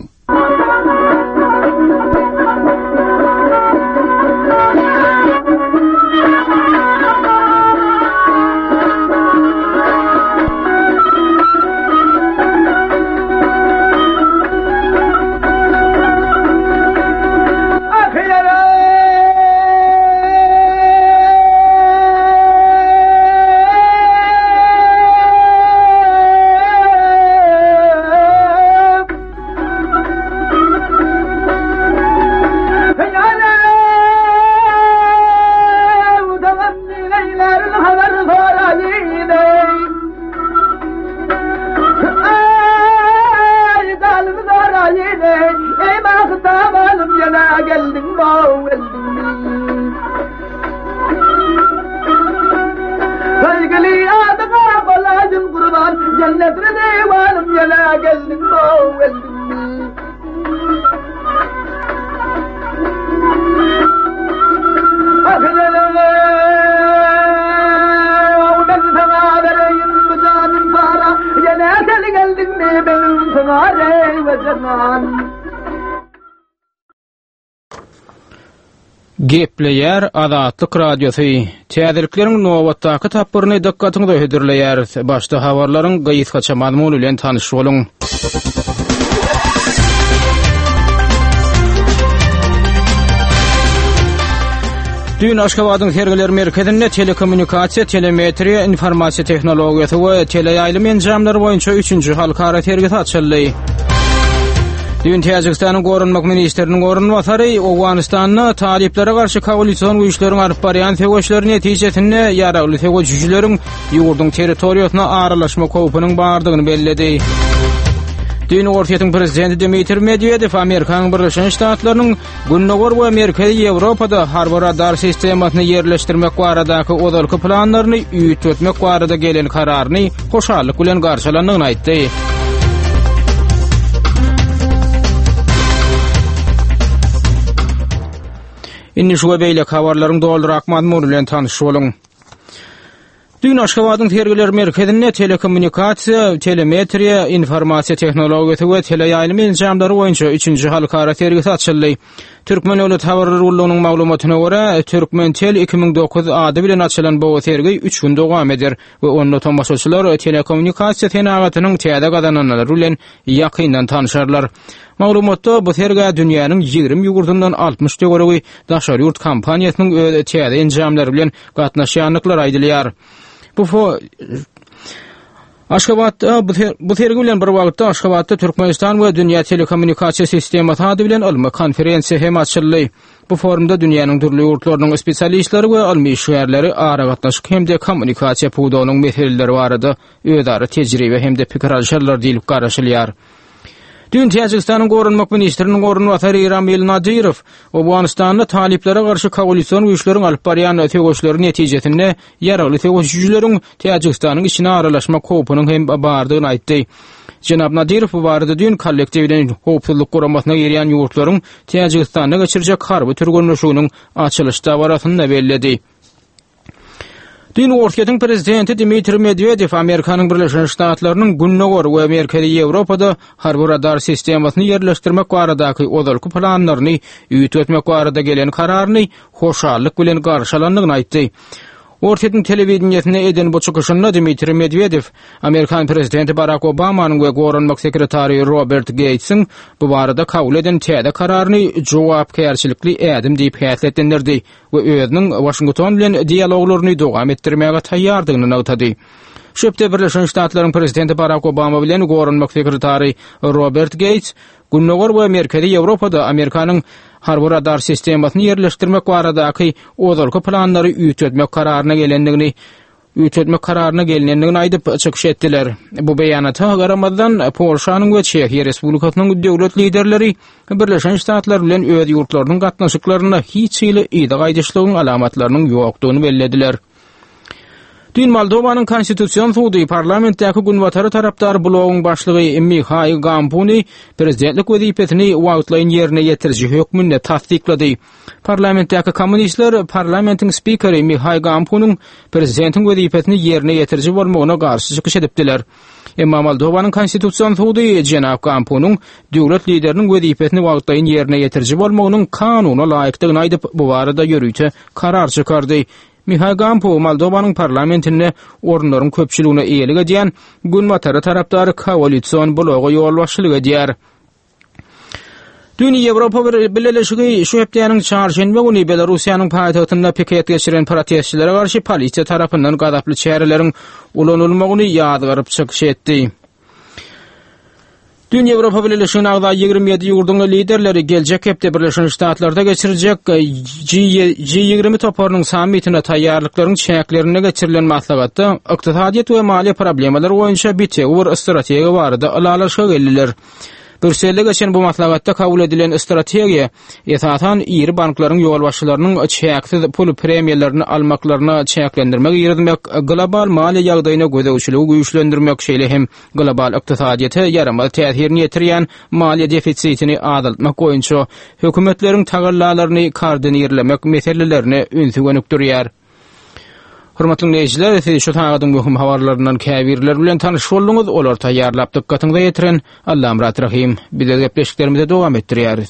Q: geldin o geldin mi? Akıllıma ben sana vereyim bu canım para. Yine sen geldin mi benim sana ve canan.
B: Gepleyer Azatlyk radiosu. Täzelikleriň nowatdaky tapbyryny dikkatyňizde höderleýär. Başda habarlaryň gyýyska mazmuny bilen tanyş boluň. Dün Aşgabatyň Sergiler Merkezinde telekommunikasiýa, telemetriýa, informasiýa tehnologiýasy we teleýaýlym enjamlary boýunça 3-nji halkara tergis açyldy. Dün Täjikistanyň Gorunmak ministriniň orunbasary Awganistanyň taliplere garşy koalisiýon güýçleriň alyp barýan töweşleri netijesinde ýaragly töweşçileriň ýurdun territoriýasyna aralaşma kowpunyň bardygyny belledi. Dün Ortaýatyň prezidenti Dmitri Medvedev Amerikanyň Birleşen Ştatlarynyň Günnägör we Merkezi Ýewropada harby radar sistemasyny ýerleşdirmek baradaky ozalky planlaryny üýtmek barada gelen kararyny hoşallyk bilen garşylandygyny aýtdy. Inni şu beýle habarlaryň doldurak mazmuny bilen tanyş boluň. Dün Aşgabatyň Sergiler Merkezinde telekommunikasiýa, telemetriýa, informasiýa tehnologiýasy we teleýaýlym enjamlary boýunça 3-nji halkara tergis açyldy. Türkmen Döwlet Habar Gurulunyň maglumatyna görä, Türkmentel 2009 ady bilen açylan bu sergi 3 gün dowam eder we onda tamaşaçylar telekommunikasiýa tenagatynyň täze gazananlary bilen ýakyndan tanışarlar. Maglumatda bu sergi dünýäniň 20 ýurdundan 60 töweregi daşary ýurt kampaniýasynyň täze enjamlary bilen gatnaşýanlyklar aýdylýar. Aşgabatda bu sergi bilen bir wagtda Aşgabatda Türkmenistan we dünýä telekommunikasiýa sistemasy ady bilen ilmi konferensiýa hem açyldy. Bu forumda dünýäniň türli ýurtlarynyň spesialistleri we ilmi şäherleri ara gatnaşyp hem de kommunikasiýa puwdagynyň meseleleri barada özara tejribe hem de pikir alşarlar diýilip garaşylýar. Dün Täjikistanyň Gorunmak ministriniň orunbasary Ramil Nadirov Awganistanyň taliplere garşy koalisiýon güýçleriň alyp barýan töweşleri netijesinde ýaragly töweşçileriň Täjikistanyň içine aralaşma kowpunyň hem bardygyny aýtdy. Jenap Nadirov bu barada dün kollektiwden howpsuzlyk guramasyna girýän ýurtlaryň Täjikistanda geçirjek harby türgünleşiginiň açylyş dabarasyny belledi. Dün Ortaýatyň prezidenti Dmitri Medvedev Amerikanyň Birleşen Ştatlarynyň Günnägör we Merkezi Ýewropada harby radar sistemasyny ýerleşdirmek baradaky ozalky planlaryny üýtmek barada gelen kararyny hoşallyk bilen garşylandygyny aýtdy. Ortaýatyň telewizionyna eden bu çykyşynda Dmitri Medvedev Amerikan prezidenti Barack Obamanyň we Gorunmak sekretary Robert Gates'iň bu barada kabul eden täze kararyny jogapkärçilikli ädim diýip häsletdirdi we özüniň Washington bilen dialoglaryny dowam etdirmäge taýýardygyny aýtdy. Şöpde Birleşen Ştatlaryň prezidenti Barack Obama bilen Gorunmak sekretary Robert Gates Günnägör we Merkezi Ýewropada Amerikanyň harby radar sistemasyny ýerleşdirmek baradaky ozalky planlary üýtmek kararyna gelinendigini aýdyp çykyş etdiler. Bu beýanata garamazdan Polşanyň we Çekiýa Respublikasynyň döwlet liderleri Birleşen Ştatlar bilen öz ýurtlarynyň gatnaşyklaryna hiç ýyly ýygy gaýdyşlygyň alamatlarynyň ýokdugyny bellediler. Dün Moldowanyň konstitusiýon sudy parlamentdäki günwatary tarapdary blogyň başlygy Mikhail Gampuni prezidentlik wezipesini wagtlaýan ýerine ýetirji hökmünde tasdiklady. Parlamentdäki kommunistler parlamentiň spikeri Mikhail Gampuniň prezidentiň wezipesini ýerine ýetirji bolmagyna garşy çykyş edipdiler. Emma Moldowanyň konstitusiýon sudy Jenap Gampuniň döwlet lideriniň wezipesini wagtlaýan ýerine ýetirji bolmagynyň kanuna laýykdygyny aýdyp bu barada ýörüýte karar çykardy. Mikhail Gampuniň Moldowanyň parlamentinde orunlaryň köpçüligine eýelik edýän günwatary tarapdary koalisiýon blogy ýolbaşçylyk edýär. Dün Ýewropa Birleşigi şu hepdeniň çarşembe güni Belarusiýanyň paýtagtynda piket geçiren protestçilere garşy polisiýa tarapyndan gadaply çäreleriň ulanylmagyny ýadgaryp çykyş etdi. Dün Ýewropa Birleşigine agda 27 ýurduň liderleri geljek hepde Birleşen Ştatlarda geçirijek G20 toparynyň sammitine taýýarlyklaryň çäklerine geçirilen maslahatda iqtisadiýet we maliýe problemalary boýunça bir strategiýa barada alalaşyk geldiler. Brüsselde geçen bu maslahatda kabul edilen strategiya esatan iri banklaryň ýol başçylarynyň çäksiz pul premiýalaryny almaklaryna çäklendirmek ýerdirmek, global maliýe ýagdaýyna gödäwçiligi güýçlendirmek şeýle hem global ykdysadyata ýarama täsirini ýetirýän maliýe defisitini azaltmak goýunça hökümetleriň tagallarlaryny koordinirlemek meselelerini ünsü gönükdirýär. Hormatly dinleyijiler, siz şu taýdaň möhüm habarlaryndan käbirler bilen tanyş bolduňyz. Olar taýýarlap dikkatyňyza ýetiren Allahym rahim. Biz de gepleşiklerimize dowam etdirýäris.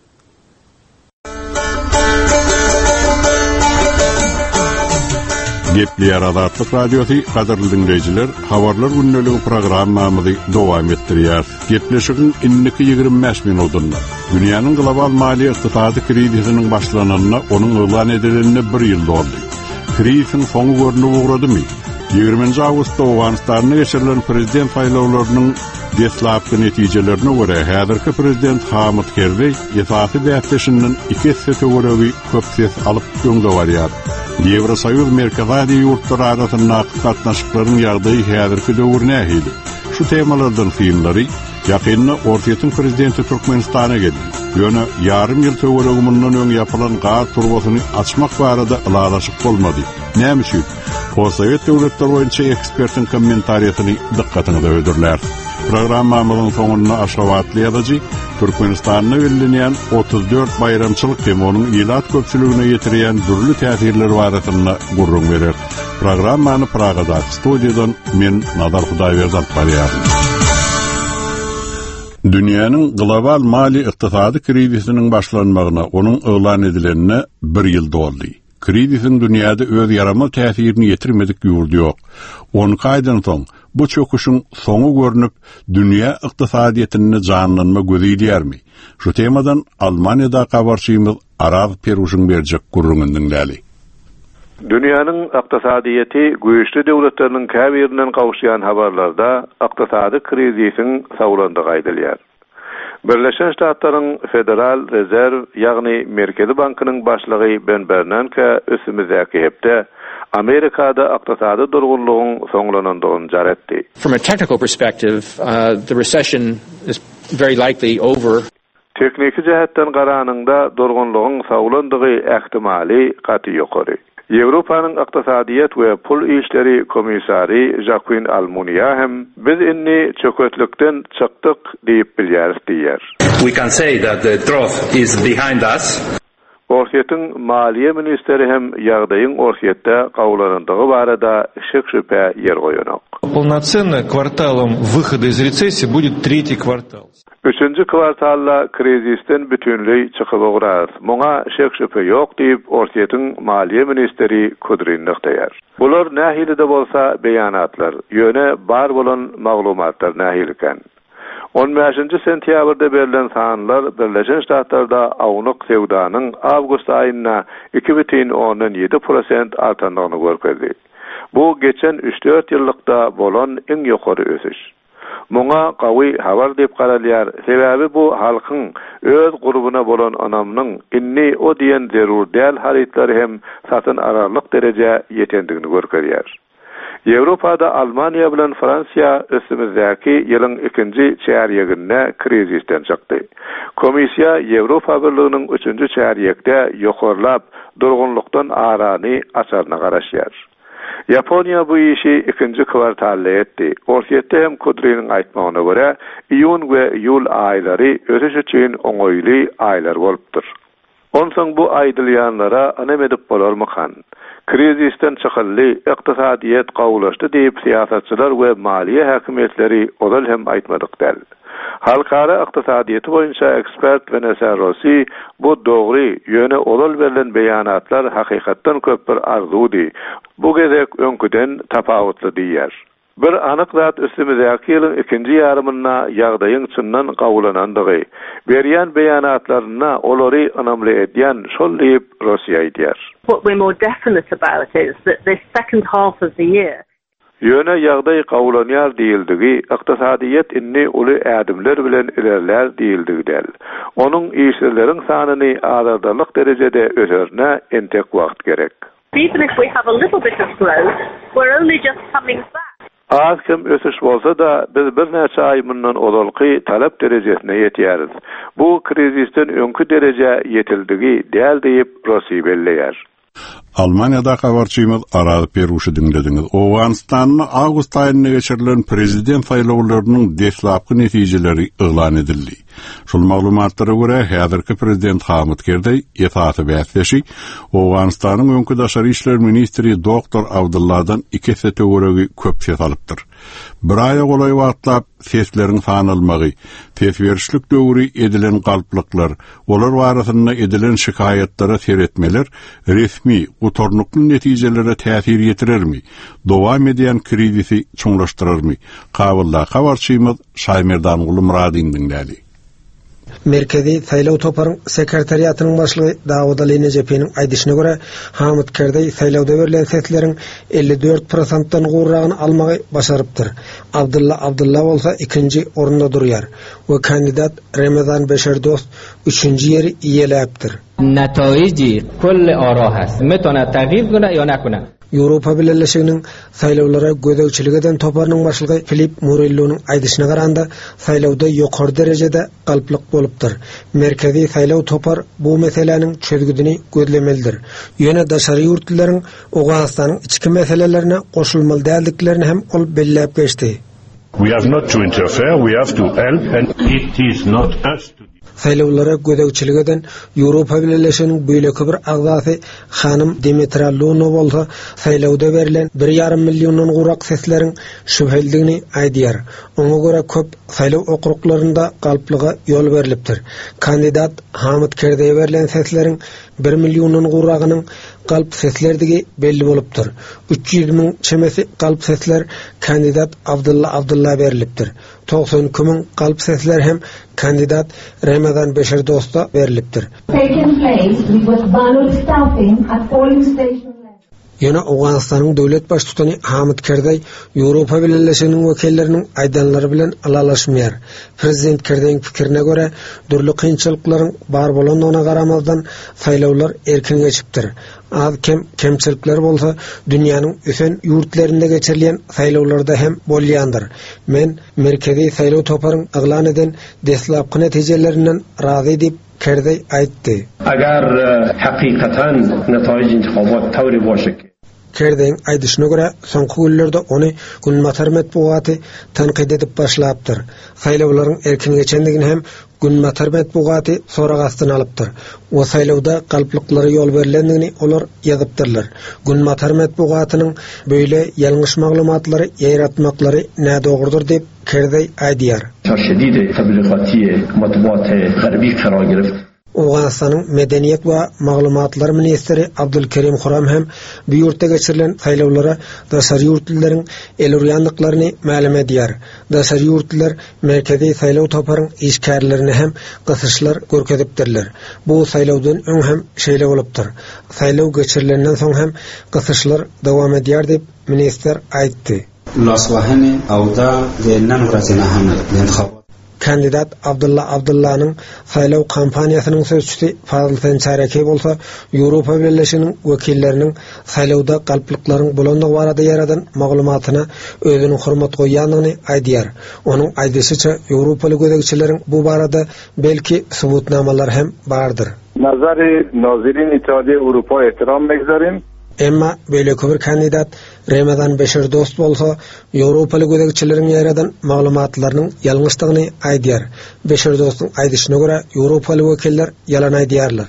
A: Gepli Aradatlyk Radiosi gaderli dinleyijiler, habarlar günneligi programmamyzy dowam etdirýär. Gepleşigiň inniki 25 minutunda dünýäniň global maliýe ykdysady krizisiniň başlananyna onuň elan edilenine 1 ýyl doldy. Krizin soňu görünüp ugradymy? 20 awgustda Awganistan'da geçirilen prezident saýlawlarynyň deslapky netijelerine görä häzirki prezident Hamid Karzai esasy bäsleşinden 2 sete göregi köp ses alyp öňde barýar. Ýewrosoýuz merkezadi ýurtlar arasynda gatnaşyklaryň ýagdaýy häzirki döwürne hili. Şu temalardan filmleri Ýakynda Ortiýetiň prezidenti Türkmenistana geldi. Ýöne ýarym ýyl töwereginden öň ýapylan gaz turbasyny açmak barada ylagaşyk bolmady. Näme üçin? Posowet döwletleri boýunça ekspertiň kommentariýasyny dikkatyňyza öýdürler. Programmamyzyň soňuna Aşgabatly ýazyjy Türkmenistanyň bellenýän 34 bayramçylyk hem onuň ýylat köpçüligine ýetirýän dürli täsirleri barasynda gurrun berer. Programmany Pragada studiýadan men Nazar Hudaýberdi barýarym. Dünýäniň global mali ykdysady krizisiniň başlanmagyna, onuň elan edilenine 1 ýyl doldy. Krizisin dünýäde öz ýarama täsirini ýetirmedik ýurdy ýok. 10 aýdan soň bu çöküşüň soňu görünüp, dünýä ykdysadyýatyny janlanma gözelýärmi? Şu temadan Almaniýada gabarçymyz Araz Peruşyň berjek gurrundan däli.
C: Dünýäniň ykdysadyýaty güýçli döwletleriniň käbirinden gawşýan habarlarda ykdysady krizisiň saglandygy aýdylýar. Birleşen Ştatlaryň Federal Rezerw, ýagny Merkezi Bankynyň başlygy Ben Bernanke ösümizäki hepde Amerikada ykdysady durgunlygyň soňlanandygyny jar etdi.
R: From a technical perspective, the recession is very likely over.
C: Tekniki jähetden garanyňda durgunlygyň saglandygy ähtimali gaty ýokary. Ýewropanyň ykdysadyýat we pul işleri komissary Jacques Almunia hem biz inni çöketlikden çykdyk diýip bilýäris diýer.
S: We can say that the trough is behind us.
C: Ortiýetiň maliýe ministeri hem ýagdaýyň ortiýetde gawlanandygy barada şek-şüphe ýer goýanak.
T: Полноценным кварталом выхода из рецессии будет третий квартал.
C: Üçüncü kwartalla krizisten bütünlüğü çıkıp ograr. Muňa şek-şüphe ýok diýip ortiýetiň maliýe ministeri Kudrinlik diýer. Bular nähilide bolsa beýanatlar, ýöne bar bolan maglumatlar nähilken. 15 sentýabrda berilen sanlar Birleşen Ştatlarda awnyk sewdanyň awgust aýyna 2,7% artandygyny görkezdi. Bu geçen 3-4 ýyllykda bolan iň ýokary ösüş. Muňa gawy habar diýip garalýar. Sebäbi bu halkyň öz gurbuna bolan anamynyň inni o diýen zerur däl harytlary hem satyn ararlyk derejä ýetendigini görkezýär. Ýewropada Almaniýa bilen Fransiýa ösümizäki ýylyň 2-nji çäýerýeginde krizisten çykdy. Komissiýa Ýewropa Birliginiň 3-nji çäýerýekde ýokarlap durgunlukdan arany açarna garaşýar. Yaponiya bu işi 2-nji kwartalda etdi. Ortiýetde hem Kudrynyň aýtmagyna görä, iýun we ýul aýlary ösüş üçin oňoýly aýlar bolupdyr. Onsoň bu aýdylýanlara anem edip bolarmykan? Krizisten çykylly ykdysadyýet gawlaşdy diýip siýasatçylar we maliýe häkimetleri odal hem aýtmadyk däl. Halkara ykdysadyýety boýunça ekspert Vanessa Rossi bu dogry ýöne odal berilen beýanatlar hakykatdan köp bir arzudy. Bu gezek öňküden tapawutly diýer. Bir anyk zat üstümizäki ýylyň 2-nji ýarymyna ýagdaýyň çyndan gawlanandygy, berýän beýanatlaryna olary önamly edýän şol diýip Rossi aýdýar.
U: What we're more definite about is that this second half of the year
C: ýöne ýagdaý gawlanýar diýildigi, ykdysadyýet inni uly ädimler bilen ilerler diýildigi däl. Onuň işleriň sanyny azardalyk derejede öserne entek wagt gerek.
U: Even if we have a little bit of growth, we're only just coming back.
C: Az kim ösüş bolsa da biz bir näçe ay mundan olalky talap derejesine ýetýäris. Bu krizisten öňkü derece ýetildigi däl diýip Rossiýa belleýär.
A: Almanya'da habarçymyz Aral Peruşy dinlediňiz. Owganistanyň awgust aýyna geçirilen prezident saýlawlarynyň deslapky netijeleri ýylan edildi. Şol maglumatlara görä häzirki prezident Hamid Karzai ýetaty bäsleşi Owganistanyň öňkü daşary işler ministri Doktor Abdullahdan 2 sete göregi köp ses alypdyr. Bir aýa golay wagtlap sesleriň sanylmagy, ses berişlik döwri edilen galplyklar, olar barasyna edilen şikayetlere seretmeler resmi utornukly netijelere täsir ýetirermi? Dowam edýän krizisi çoňlaşdyrarmy? Kabulda habarçymyz Şaymerdan Uly Muradyn dinlädi.
D: Merkezi saýlaw toparyň sekretariatynyň başlygy Dawud Ali Nejepiň aýdyşyna görä, Hamid Karzai saýlawda berilen sesleriň 54%-dan gurragyny almagy başarypdyr. Abdullah bolsa 2-nji orunda durýar we kandidat Ramazan Beşerdost 3-nji ýeri ýeläpdir.
V: Nataiji kulli ara hast. Metana taghyir guna ýa nakuna.
D: Ýewropa Birleşiginiň saýlawlara gödäwçilik eden toparynyň başlygy Filip Morello'nyň aýdyşyna garanda saýlawda ýokary derejede galplyk bolupdyr. Merkezi saýlaw topar bu meseleniň çözgüdini gözlemelidir. Ýöne daşary ýurtlaryň Owganistanyň içki meselelerine goşulmaly däldiklerini hem ol belläp geçdi.
W: We have not to interfere, we have to help, and it is not us to
D: saýlawlara gödäwçilik eden Ýewropa Birleşiginiň beýleki bir agzasy hanym Dimitra Lunov bolsa saýlawda berilen 1,5 millionyň gurak sesleriň şübheligini aýdýar. Oňa görä köp saýlaw okruklарynda galplyga ýol berilipdir. Kandidat Hamid Karzai berilen sesleriň 1 millionyň guragynyň galp seslerdigi belli bolupdyr. 300.000 çemesi galp sesler kandidat Abdullah berilipdir. 92.000 galp sesler hem kandidat Ramazan Beşerdost'a verilipdir. Ýöne Owganistanyň döwlet baş tutany Hamid Karzai Ýewropa Birleşiginiň wekilleriniň aýdanlary bilen alalaşmaýar. Prezident Karzaiň pikirine görä, dürli kynçylyklaryň bar bolandygyna garamazdan saýlawlar erkin geçipdir. Az kemçilikler bolsa dünýäniň ösen ýurtlarynda geçirilen saýlawlarda hem bolýandyr. Men merkezi saýlaw toparyň aglan eden deslapky netijelerinden razy diýip Karzai aýtdy.
W: Agar haqiqatan nataýij intihabat tawri bolsa
D: Karzaiň aýdyşyna görä, soňky günlerde ony Günmatar Medpugaty tanqid edip başlapdyr. Saýlawlaryň erkin geçendigini hem Günmatar Medpugaty soragastyna alypdyr. O saýlawda galplyklary ýol berilendigini olar ýazypdyrlar. Günmatar Medpugatynyň beýle ýalňyş maglumatlary ýaratmaklary nädogurdur diýip Karzai aýdýar.
W: Şedide tabliğatı matbuatı garbi karar girifti.
D: Owganistanyň Medeniyet we Maglumatlar ministri Abdulkerim Huram hem bu ýurtda geçirilen saýlawlara daşary ýurtlaryň elurýanlyklaryny ma'lum edýär. Daşary ýurtlar merkezi saýlaw toparyň işgärlerini hem gysyşlar görkezipdirler. Bu saýlawdan öň hem şeýle bolupdyr. Saýlaw geçirilenden soň hem gysyşlar dowam edýär diýip minister aýtdy.
O: Laswahani awda dennan rasina hamad
D: Kandidat Abdullah'nyň saýlaw kampaniýasynyň sözçüsi Fazıl Sençareki bolsa Ýewropa Birleşiginiň wekilleriniň saýlawda galplyklaryň bolandygy barada ýaradan maglumatyna özüniň hormat goýanlygyny aýdýar. Onuň aýdyşyça Ýewropaly gödäkçileriň bu barada belki subutnamalar hem bardyr.
X: Nazary Nazirin Ittihadyýe Ýewropa ehtiram megzerim.
D: Emma beýleki bir kandidat Ramazan Beşerdost bolsa Ýewropaly gödäkçileriň ýaradan maglumatlarynyň ýalňyşdygyny aýdýar. Beşerdostdyň aýdyşyna görä Ýewropaly wekiller ýalan aýdýarlar.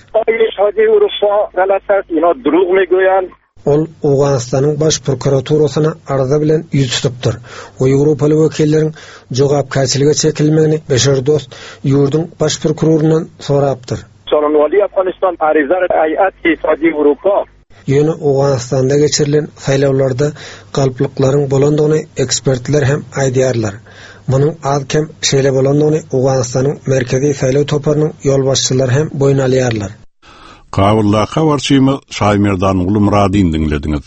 D: Ol Owganistanyň baş prokuraturasyna arza bilen ýüz tutupdyr. O Ýewropaly wekilleriň jogapkärçiligi çekilmegini Beşerdost ýurdun baş prokurorundan sorapdyr.
X: Sorunwali Afganistan arizar aýat iqtisadi Ýewropa
D: Ýöne Owganistanda geçirilen saýlawlarda galplyklaryň bolandygyny ekspertler hem aýdýarlar. Munyň az-kem şeýle bolandygyny Owganistanyň merkezi saýlaw toparynyň ýolbaşçylary hem boýnalýarlar.
A: Kabulda habarçymyz Şaymerdan Uly Muradyn dinlediňiz.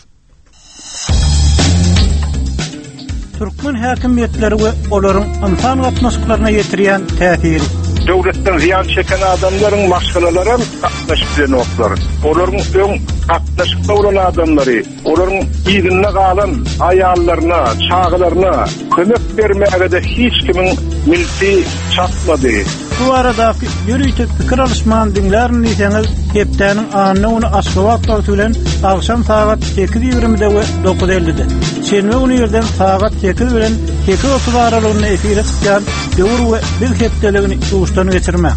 G: Türkmen häkimiýetleri we olaryň insan gatnaşyklaryna ýetirýän täsiri.
X: döwletden ziyan çeken adamlaryň maşgalalara gatnaşyp bilenoklar. Olaryň öň gatnaşykda bolan adamlary, olaryň ýygyna galan aýallaryna, çağlaryna kömek bermäge de hiç kimiň milti çatmady.
G: Bu arada ýürüýte pikir alışman dinlerini diýseňiz, hepdäniň anyny Aşgabat wagty bilen akşam saat 8:20-de we 9:50-de. Şenbe güni ýerden saat 8 bilen 2:30 aralygyny efire çykýan döwür we bir hepdeligini uşdan geçirmek.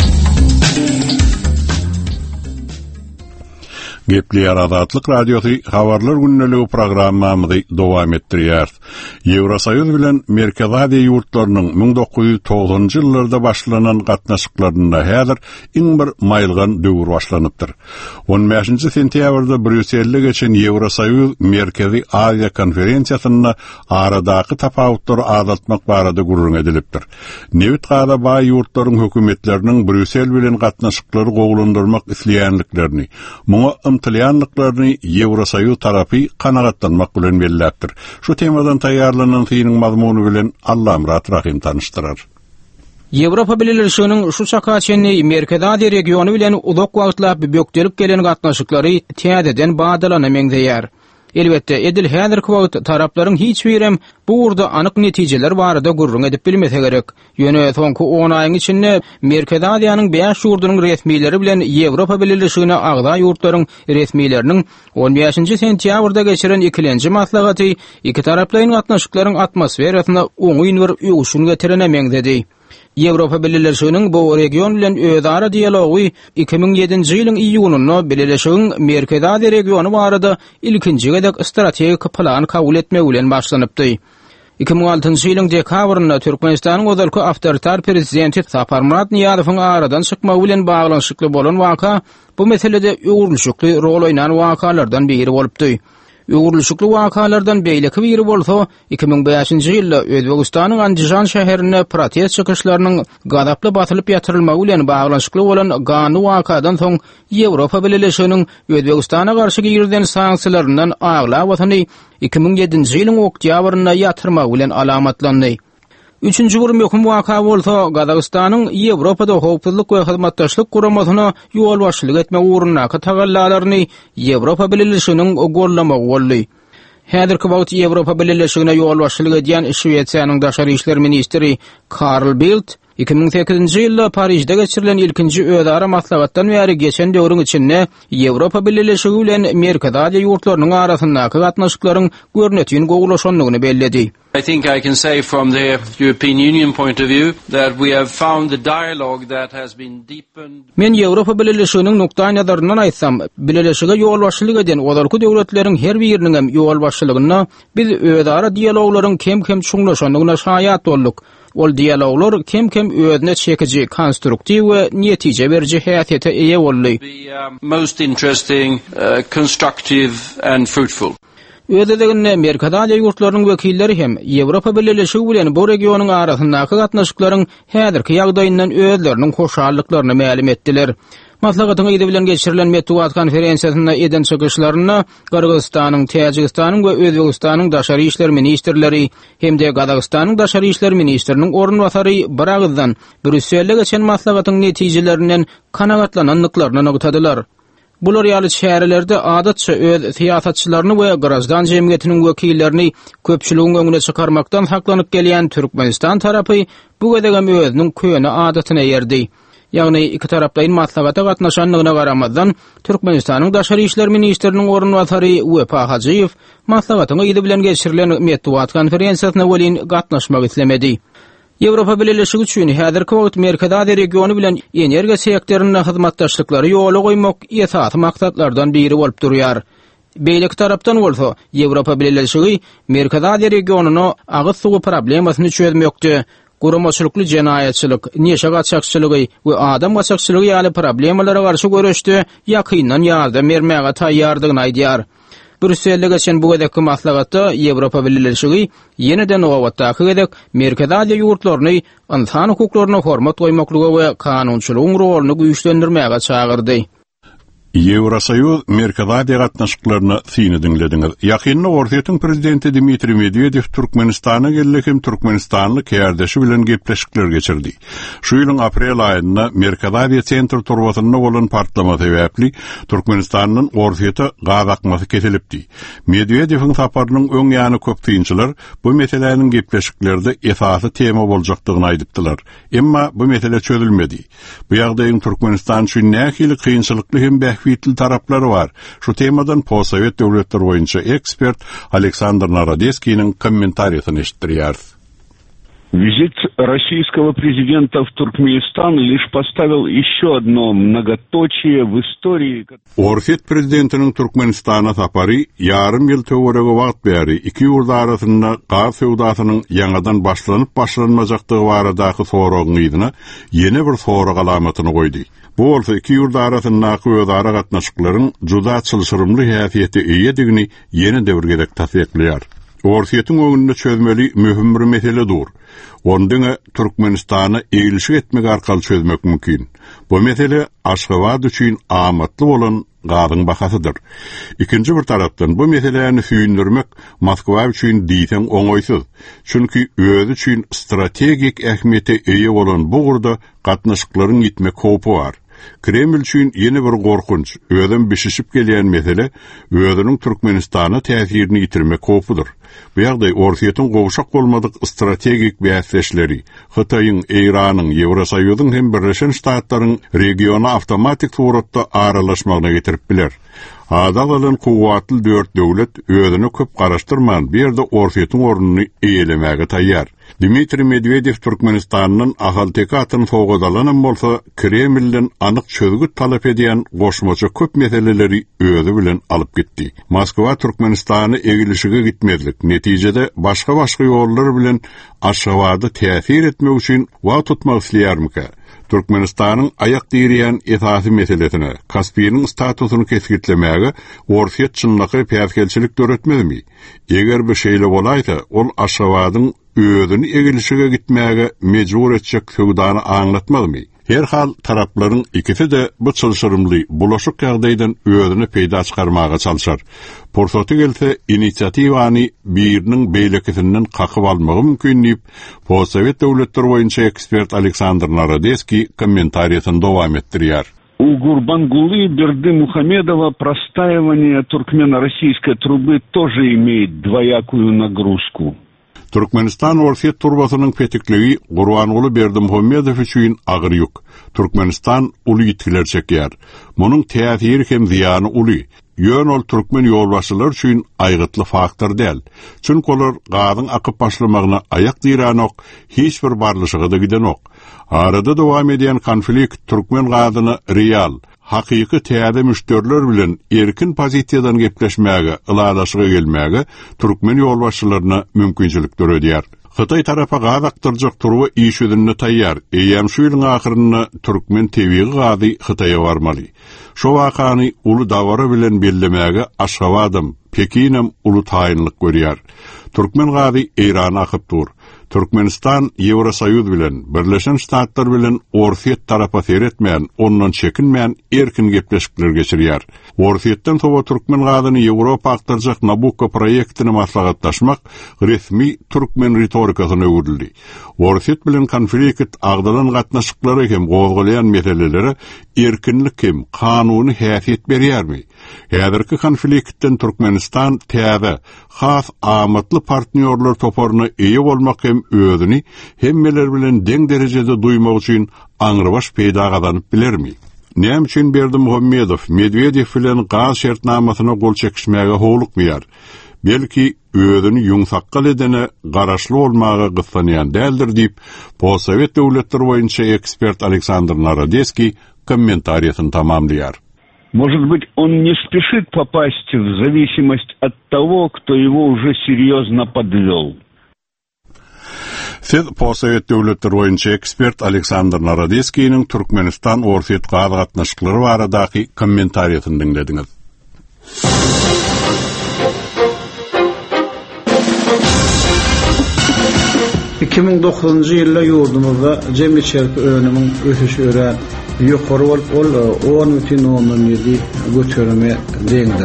A: Gepli Aradatlyk radiosu habarlar günneligi programmamyzy dowam etdirýär. Ýewrosoýuz bilen Merkez Aziýa ýurtlarynyň 1990-njy ýyllarda başlanan gatnaşyklaryna häzir iň bir maýylgan döwür başlanypdyr. 15-nji sentýabrda Brüsselde geçen Ýewrosoýuz Merkezi Aziýa konferensiýasyna aradaky tapawutlary azaltmak barada gurrun edilipdir. Newit gada baý ýurtlaryň hökümetleriniň Brüssel bilen gatnaşyklary gowlandyrmak isleýänliklerini, muňa ymtylýanlyklaryny Ýewrosoýuz tarapy kanagatlanmak bilen belläpdir. Şu temadan taýýarlanan synyň mazmuny bilen Allamrat Rahim tanışdyrar.
B: Ýewropa Birleşiginiň şu çakaçyny Merkez Aziýa regiony bilen uzak wagtlap bökdelip gelen gatnaşyklary täzeden badalanameňdeýär. Elbetde edil häzirki wagt taraplaryň hiç birem bu urda anyk netijeler barada gurrun edip bilmese gerek. Ýöne soňky 10 aýyň içinde Merkez Aziýanyň 5 ýurdunyň resmiýleri bilen Ýewropa Birleşigine agda ýurtlaryň resmiýleriniň 15-nji sentýabrda geçiren ikilenji maslahaty iki taraplaryň gatnaşyklaryň atmosferasyna oňuň bir ýuguşun getirenemeňdedi. Ýewropa Birleşiginiň bu region bilen özara dialogy 2007-nji ýylyň iýunyna Birleşigiň Merkez Aziýa regiony barada ilkinji gedek strategik plan kabul etmek bilen başlanypdy. 2006-njy ýylyň dekabrynda Türkmenistanyň özalky awtoritar prezidenti Saparmurat Niýazowyň aradan çykmagy bilen baglanşykly bolan waka bu meselede öwürlüşikli rol oýnan wakalardan biri bolupdy. Öwürlüşikli wakalardan beýleki biri bolsa 2005-nji ýylda Özbegistanyň Andijan şäherine protest çykyşlarynyň gadaply batylyp ýatyrylmagy bilen baglanşykly bolan gany wakadan soň Ýewropa Birleşiginiň Özbegistana garşy girden sanksiýalaryndan aglap watyny 2007-nji ýylyň oktýabryna ýatyrmagy bilen alamatlandy. Üçüncü bir möhüm waka bolsa Gazagystanyň Ýewropada howpsuzlyk we hyzmatdaşlyk guramasyna ýol başçylyk etmek uğruna tagallalaryny Ýewropa Birleşiginiň gollamagy boldy. Häzirki wagt Ýewropa Birleşigine ýol başçylyk edýän Şwediýanyň daşary işler ministri Carl Bildt 2008-nji ýylda Parijde geçirilen ilkinji özara maslahatdan bäri geçen döwrüň içinde Ýewropa Birleşigi bilen Merkez Aziýa ýurtlarynyň arasyndaky gatnaşyklaryň görnetýän gowulaşanlygyny belledi.
E: I think I can say from the European Union point of view that we have found the dialogue that has been deepened.
B: Men Ýewropa Birleşiginiň nukta nazaryndan aýtsam, Birleşige ýol başçylyk eden olarky döwletleriň her biriniň hem ýol başçylygyna biz özara dialoglaryň kem-kem çuňlaşanlygyna şaýat bolduk. Ol dialoglar kem-kem özüne çekici, konstruktiv we netije berji häsiýete eýe boldy.
E: Most interesting, constructive and fruitful.
B: Ödelegine Merkez Aziýa ýurtlarynyň wekilleri hem Ýewropa Birleşigi bilen bu regionyň arasyndaky gatnaşyklaryň häzirki ýagdaýyndan özleriniň hoşallyklaryny ma'lum etdiler. Maslahatyň ýyly bilen geçirilen Metbuat konferensiýasyna eden çykyşlaryna Kyrgyzstanyň, Täjikistanyň we Özbegistanyň daşary işler ministrleri hem de Gazagystanyň daşary işler ministriniň ornwatary Bragdan Brüsselde geçen maslahatyň netijelerinden kanagatlananlyklaryny noktadylar. Bular ýaly şäherlerde adatça öz siýasatçylaryny we garaşdan jemgyýetiniň wekillerini köpçüligiň öňüne çykarmakdan haklanyp gelýän Türkmenistan tarapy bu gedegem özüniň köne adatyna ýerdi. Ýagny iki tarapdaýyn maslahata gatnaşanlygyna garamazdan Türkmenistanyň daşary işler ministriniň ornwatary Wepa Hajyýew maslahatyň ýyly bilen geçirilen Metbuat konferensiýasyna welin gatnaşmak islemedi. Ýewropa Birleşigi üçin häzirki wagt Merkez Aziýa regiony bilen energiýa sektoruna hyzmatdaşlyklary ýola goýmak esasy maksatlardan biri bolup durýar. Beýleki tarapdan bolsa, Ýewropa Birleşigi Merkez Aziýa regionuny agyz suwy problemasyny çözmekde, guramaçylykly jenaýatçylyk, neşe gaçakçylygy we adam gaçakçylygy ýaly problemlara garşy görüşde ýakyndan ýardam bermäge taýýardygyny aýdýar. Brüsselde geçen bu gedekki maslahatda Ýewropa Birleşigi ýeniden o wagtdaky gedek Merkez Aziýa ýurtlaryny insan hukuklaryna hormat goýmaklygy we kanunçylygyň roluny güýçlendirmäge çagyrdy.
A: Евросоюз Merkezadi gatnaşyklaryna syny dinlediňiz. Ýakynda Ortiýetiň prezidenti Dmitri Medvedew Türkmenistana gelip hem Türkmenistanly kärdeşi bilen gepleşikler geçirdi. Şu ýylyň aprel aýynda Merkezadi sentr turbatynda bolan partlama sebäpli Türkmenistanyň Ortiýeta gazakmasy kesilipdi. Medvedewiň saparynyň öň ýany köp tynçylar bu meseleniň gepleşiklerde esasy tema boljakdygyny aýdypdylar. Emma bu mesele çözülmedi. Bu ýagdaýyň Türkmenistan üçin nähili kynçylykly hem fitli tarapları var. Şu temadan Possovet döwletleri boýunça ekspert Александр Народецкийниň kommentariýasyny eşitdirýär.
F: Визит российского президента в Туркменистан лишь поставил еще одно многоточие в истории.
A: Ortiýet prezidentiniň Türkmenistana sapary yarım ýyl töwerege wagt bäri iki ýurt arasynda gaz sewdasynyň ýangadan başlanyp başlanmajakdygy baradaky soragyna ýene bir sorag alamatyny goýdy. Bu bolsa iki ýurt arasyndaky özara gatnaşyklaryň juda çylşyrymly häsiýeti eýedigini ýene döwürgedek tasdikleýär. Ortiýetiň öňünde çözmeli mühim bir meseledir. Ondan Türkmenistana eýilişik etmek arkaly çözmek mümkin. Bu mesele Aşgabat üçin amatly bolan gazyň bahasydyr. Ikinji bir tarapdan bu meseleni süýündirmek Moskwa üçin diýsen oňoýsuz. Çünki özü üçin strategik ähmiýete eýe bolan bu gurda gatnaşyklaryň gitmek howpy bar. Kreml üçin ýene bir gorkunç, özüň bişişip gelýän mesele özüniň Türkmenistana täsirini ýitirmek howpydyr. Bu ýagdaý Ortiýetiň gowşak bolmadyk strategik bäsleşleri, Hytaýyň, Eýranyň, Ýewrosoýuzyň hem Birleşen Ştatlaryň regiona awtomatik suratda aralaşmagyna getirip biler. Adalyň kuwatly dört döwlet özüni köp garaşdyrman bir de Ortiýetiň ornuny eýelemäge taýýar. Dmitri Medvedew Türkmenistanyň ahaltekatyny fogadalanan bolsa, Kremlden anyk çözgüt talap edýän goşmaça köp meseleleri özü bilen alyp gitdi. Moskwa Türkmenistany egilişige gitmezlik. Netijede başga ýollar bilen Aşgabada täsir etmek üçin wagt tutmak isleýärmika? Türkmenistanyň ayak diýýän esasy meselesine, Kaspiýanyň statusyny keskitlemäge Ortiýet çynlygy päsgelçilik döretmezmi? Eger bir şeýle bolaýsa, ol Aşgabadyň özüni egilişige gitmäge mejbur etjek söwdany aňlatmazmy? Her hal taraplaryň ikisi de bu çylşyrymly, bulaşyk ýagdaýdan özüni peýda çykarmaga çalşar. Porsoty gelse inisiatywany biriniň beýlekisinden kakyp almagy mümkin diýip, Possovet döwletleri boýunça ekspert Александр Народецкий kommentariýasyny dowam etdirýär.
F: У Гурбангулы Бердымухамедова простаивание туркмено-российской трубы тоже имеет двоякую нагрузку.
A: Türkmenistan Ortiýet turbasynyň petikligi Gurbanguly Berdimuhammedow üçin agyr ýük. Türkmenistan uly ýitgiler çekýär. Munyň täsiri hem ziýany uly. Ýön ol türkmen ýolbaşçylar üçin aýgytly faktor däl. Çünki olar gazyň akyp başlamagyna ayak diýranok, hiç bir barlyşyga da gidenok. Arada dowam edýän konflikt türkmen gazyny real, hakyky täze müşteriler bilen erkin pozisiýadan gepleşmäge, ılalaşyga gelmäge türkmen ýolbaşçylaryna mümkinçilik berýär. Hytaý tarafa gaz aktyrjak turba iş ödünne taýýar. Eýem şu ýylyň ahyrynda türkmen tebigy gazy Hytaýa barmaly. Şo wakany uly dawara bilen bellemäge Aşgabatym, Pekinim uly taýynlyk görýär. Türkmen gazy Eýrana akyp dur. Türkmenistan Ýewrosoýuz bilen, Birleşen Ştatlar bilen Ortiýet tarafa seretmän, ondan çekinmän erkin gepleşikler geçirýär. Ortiýetden sowa türkmen gazyny Ýewropa aktyrjak Nabucco proýektini maslahatlaşmak resmi türkmen retorikasyna öwürildi. Ortiýet bilen konflikt agdalan gatnaşyklary hem gowgalayan meselelere erkinlik hem kanuny häsiýet berýärmi? Häzirki konfliktden Türkmenistan täze, has amatly partnerler toparyna eýe bolmak hem özüni hemmeler bilen deň derejede duýmak üçin aňrybaş peýda gazanyp bilermi? Näme üçin Berdimuhammedow Medvedew bilen gaz şertnamasyna gol çekişmäge howlukmýar? Belki özüni ýumsakgal edene garaşly bolmagy gyssanýan däldir diýip, Possovet döwletleri boýunça ekspert Александр Народецкий kommentariýasyny tamamlaýar.
F: Может быть, он не спешит попасть в зависимость от того, кто его уже серьезно подвел.
A: Siz Possovet döwletleri boýunça ekspert Александр Народецкийниň Türkmenistan Ortiýet gaz gatnaşyklary baradaky kommentariýasyny dinlediňiz.
G: 2009-njy ýylda ýurdumyzda jemgyýetçilik önümiň ösüşi ören
O: yuqarı ol 10,7 göçürme deňdir.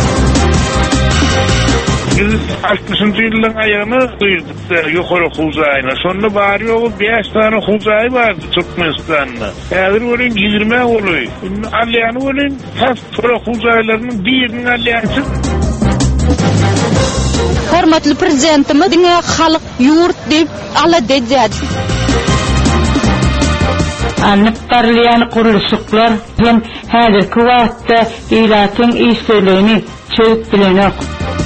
X: 60-njy ýylyň aýagyny duýduk ýokary Huzayna. Şonda bary ýogy 5 tane Huzay bardy Türkmenistanda. Häzir bolan 20 boly. Alýany bolan has tora Huzaylarynyň birini alýansy.
H: Hormatly prezidentimiz diňe halyk ýurt diýip ala dejädi.
I: Anlık parlayan kuruluşuklar hem häzirki wagtda ýylatyň islerini çöp bilenek.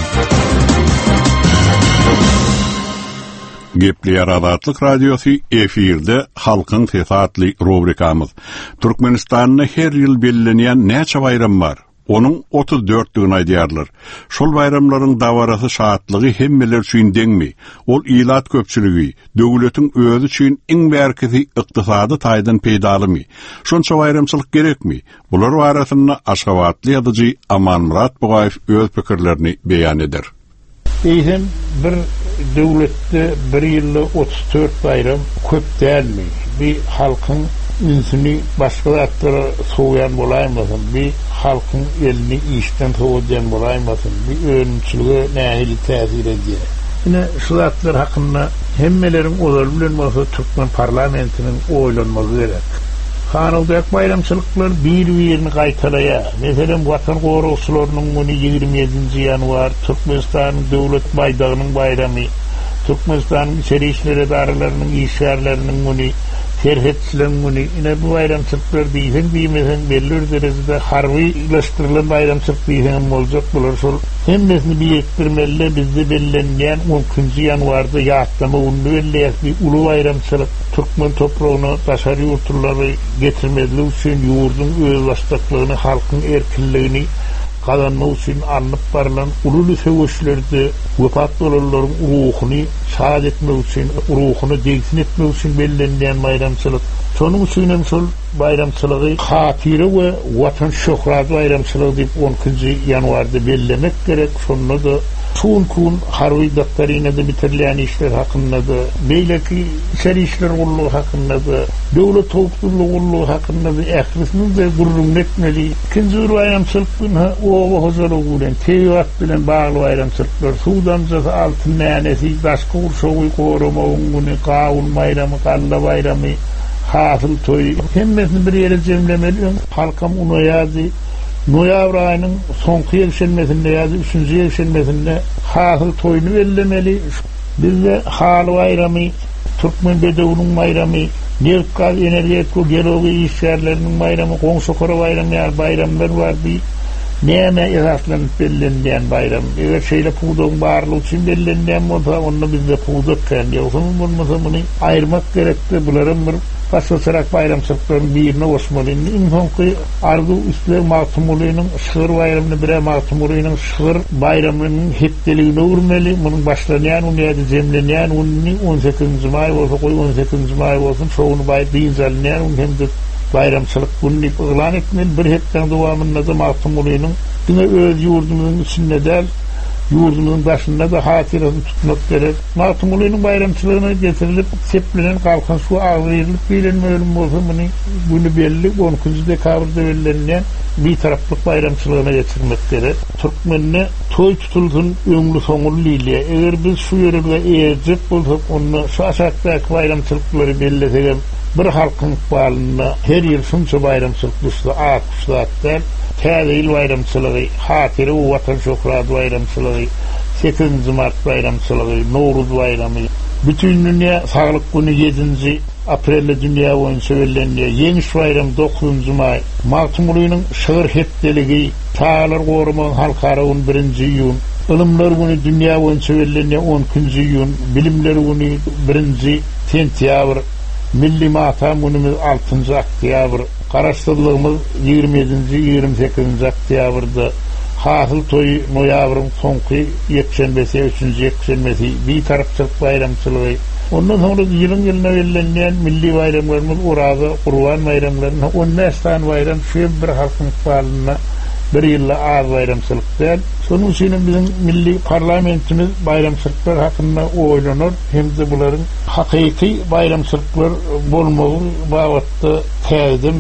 A: Gepleýär Azatlyk Radiosu efirde halkyň tesatly rubrikamyz. Türkmenistanyň her ýyl bellenýän näçe bayram bar? Onuň 34-digini aýdýarlar. Şol bayramlaryň dawarasy şatlygy hemmeler üçin deňmi? Ol ýylat köpçüligi, döwletiň özü üçin iň bärkisi ykdysady taýdan peýdalymy? Şonça bayramçylyk gerekmi? Bular barasynda Aşgabatly ýazyjy Aman Murat Bugaýew öz pikirlerini beýan eder.
X: Eýsem bir döwletde bir ýylda 34 bayram köp dälmi? Bir halkyň ünsüni başga zatlara soğuyan bolaýmasyn, bir halkyň elini işden soğuyan bolaýmasyn, bir öňçülüge nähili täsir edýär. Ine şu zatlar hakynda hemmeleriň olar bilen bolsa Türkmen parlamentiniň oýlanmagy gerek. Hanaldak bayramçylyklar bir-birini gaýtalaýar. Meselem Watan Gorugçylarynyň 27-nji ýanwar Türkmenistanyň döwlet baýdagynyň bayramy, Türkmenistanyň içeri işler edaralarynyň işgärleriniň güni, terhetçilerin güni, ine bu bayramçylyklar diýsen diýmesen belli derejede harbylaşdyrylan bayramçylyk diýsen boljak bolar. Şol hemmesini biýetdirmeli, bizde bellenýän 10-njy ýanwarda ýatlama ünlü bir ulu bayramçylyk Türkmen topragyna taşary ýurtlary getirmeli üçin ýurdun öz başlyklygyny, halkyň erkinligini kazanmak üçin alınıp barılan ululu söwüşlerde wefat bolanlaryň ruhuny şad etmek üçin, ruhuny degsin etmek üçin bellenýän bayramçylyk. Şonuň üçin hem şol bayramçylygy hatire we watan şöhrat bayramçylygy diýip 10-njy ýanwarda bellemek gerek. Şonda da kun harby doktorynada bitirilýän işler hakynda da, beýleki içeri işler gollugy hakynda da, döwlet howpsuzlygy gollugy hakynda da ählisini de gurrun etmeli. Ikinji bayramçylyk owa hozalygy bilen, teýwat bilen bagly bayramçylyklar, suwdan jasy altyn nänesi, başga urşowy goramagyň güni, gaýul bayramy, galla bayramy, hasyl toý, hemmesini bir ýere jemlemeli. Halkam uny ýazy noýabr aýynyň soňky ýerşenmesinde ýa-da 3-nji ýerşenmesinde hasyl toýuny bellemeli. Bizde hal bayramy, Türkmen bedewynyň bayramy, neft gaz energetika geology işgärleriniň bayramy, goňşokara bayramy, bayramlar bardy. Näme ýatlanyp bellenýän bayram? Eger şeýle puwdaň barlygy üçin bellenýän bolsa, onda bizde puwda kan ýoksa bolmasa muny aýyrmak gerekdi. Bularym bir başgaçarak bayramçylyklaryň birine oşmaly. Soňky ardu üstler Magtumulynyň şygyr bayramyny bire Magtumulynyň şygyr bayramynyň hepdeligine urmeli. Munyň başlanýan ýa-da jemlenýän 18-nji may bolsa, 18-nji may bolsun, şowuny baýdyňzalynýan hemde bayramçylyk günni elan etmeli. Bir hepden dowamında da Magtumulynyň diňe öz ýurdumyzyň içinde däl, ýurdumyzyň başynda da hatirasyny tutmak gerek. Magtumulynyň bayramçylygyna getirilip seplenen kalkan şu agyrlyk bilenmeli bolsa, muny günü belli 10-njy dekabrda bellenýän bir taraplyk bayramçylygyna getirmek gerek. Türkmenine toy tutulsun öňlü soňly liliye. Eger biz şu ýerege eýjek bolsak, onu şu aşakdaky bayramçylyklary belleseger, bir halkyň ykbalyna her ýyl şunça bayramçylyklar atmışlar. Täze bayramçylygy, hatire watan şöhrat bayramçylygy, 8-nji mart bayramçylygy, Nowruz bayramy, bütün dünýä saglyk güni 7-nji aprelde dünýä boýunça bellenýär. Ýeňiş bayram 9-njy may, Magtumulynyň şygyr hepdeligi, taýlar goramagyň halkara 11-nji ýyl, Ilymlar güni dünýä boýunça bellenýär 10-njy ýyl, bilimler güni 1-nji sentýabr, milli matam günümiz 6-njy oktyabr, garaşdyrlygymyz 27-nji 28-nji oktyabrda, hasyl toý noýabryň soňky ýekşenbesi, 3-nji ýekşenbesi, bir tarapçylyk bayramçylygy. Ondan soňra ýylyň ýylyna bellenýän milli bayramlarymyz Uraza, Gurban bayramlaryna 15 tane bayram şu bir halkyň ykbalyna bir ýylda az bayramçylyk däl. Şonuň üçin biziň milli parlamentimiz bayramçylyklar hakynda oýlanır, hemde bularyň hakyky bayramçylyklar bolmagy bagatda täzeden bir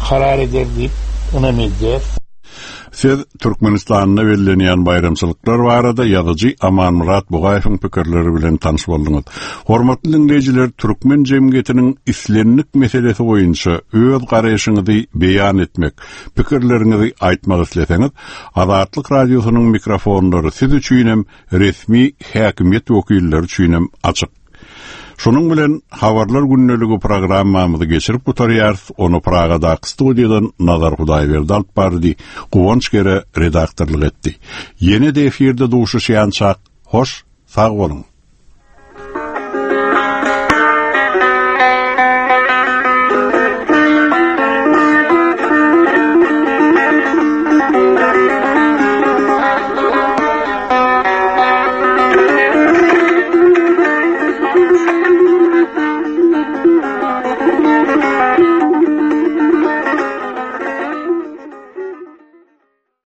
J: karar eder deyip unamideceğiz.
A: Siz Türkmenistan'da belirlenen bayramçılıklar barada yazıcı Aman Murat Bugayewiň pikirleri bilen tanış boldunuz. Hormatly dinleyijiler, Türkmen jemgyýetiniň islenlik meselesi boýunça öz garaşyňyzy beýan etmek, pikirleriňizi aýtmak isleseňiz, Azatlyk radiosynyň mikrofonlary siz üçin hem resmi häkimet wekilleri üçin hem açyk. Şunun bilen Habarlar günneligi programmamyzy geçirip gutarýarys. Onu Pragada studiýadan Nazar Hudaýberdi alyp bardy. Guwanç gere redaktorlyk etdi. Ýene-de efirde duşuşýançak. Hoş, sag bolun.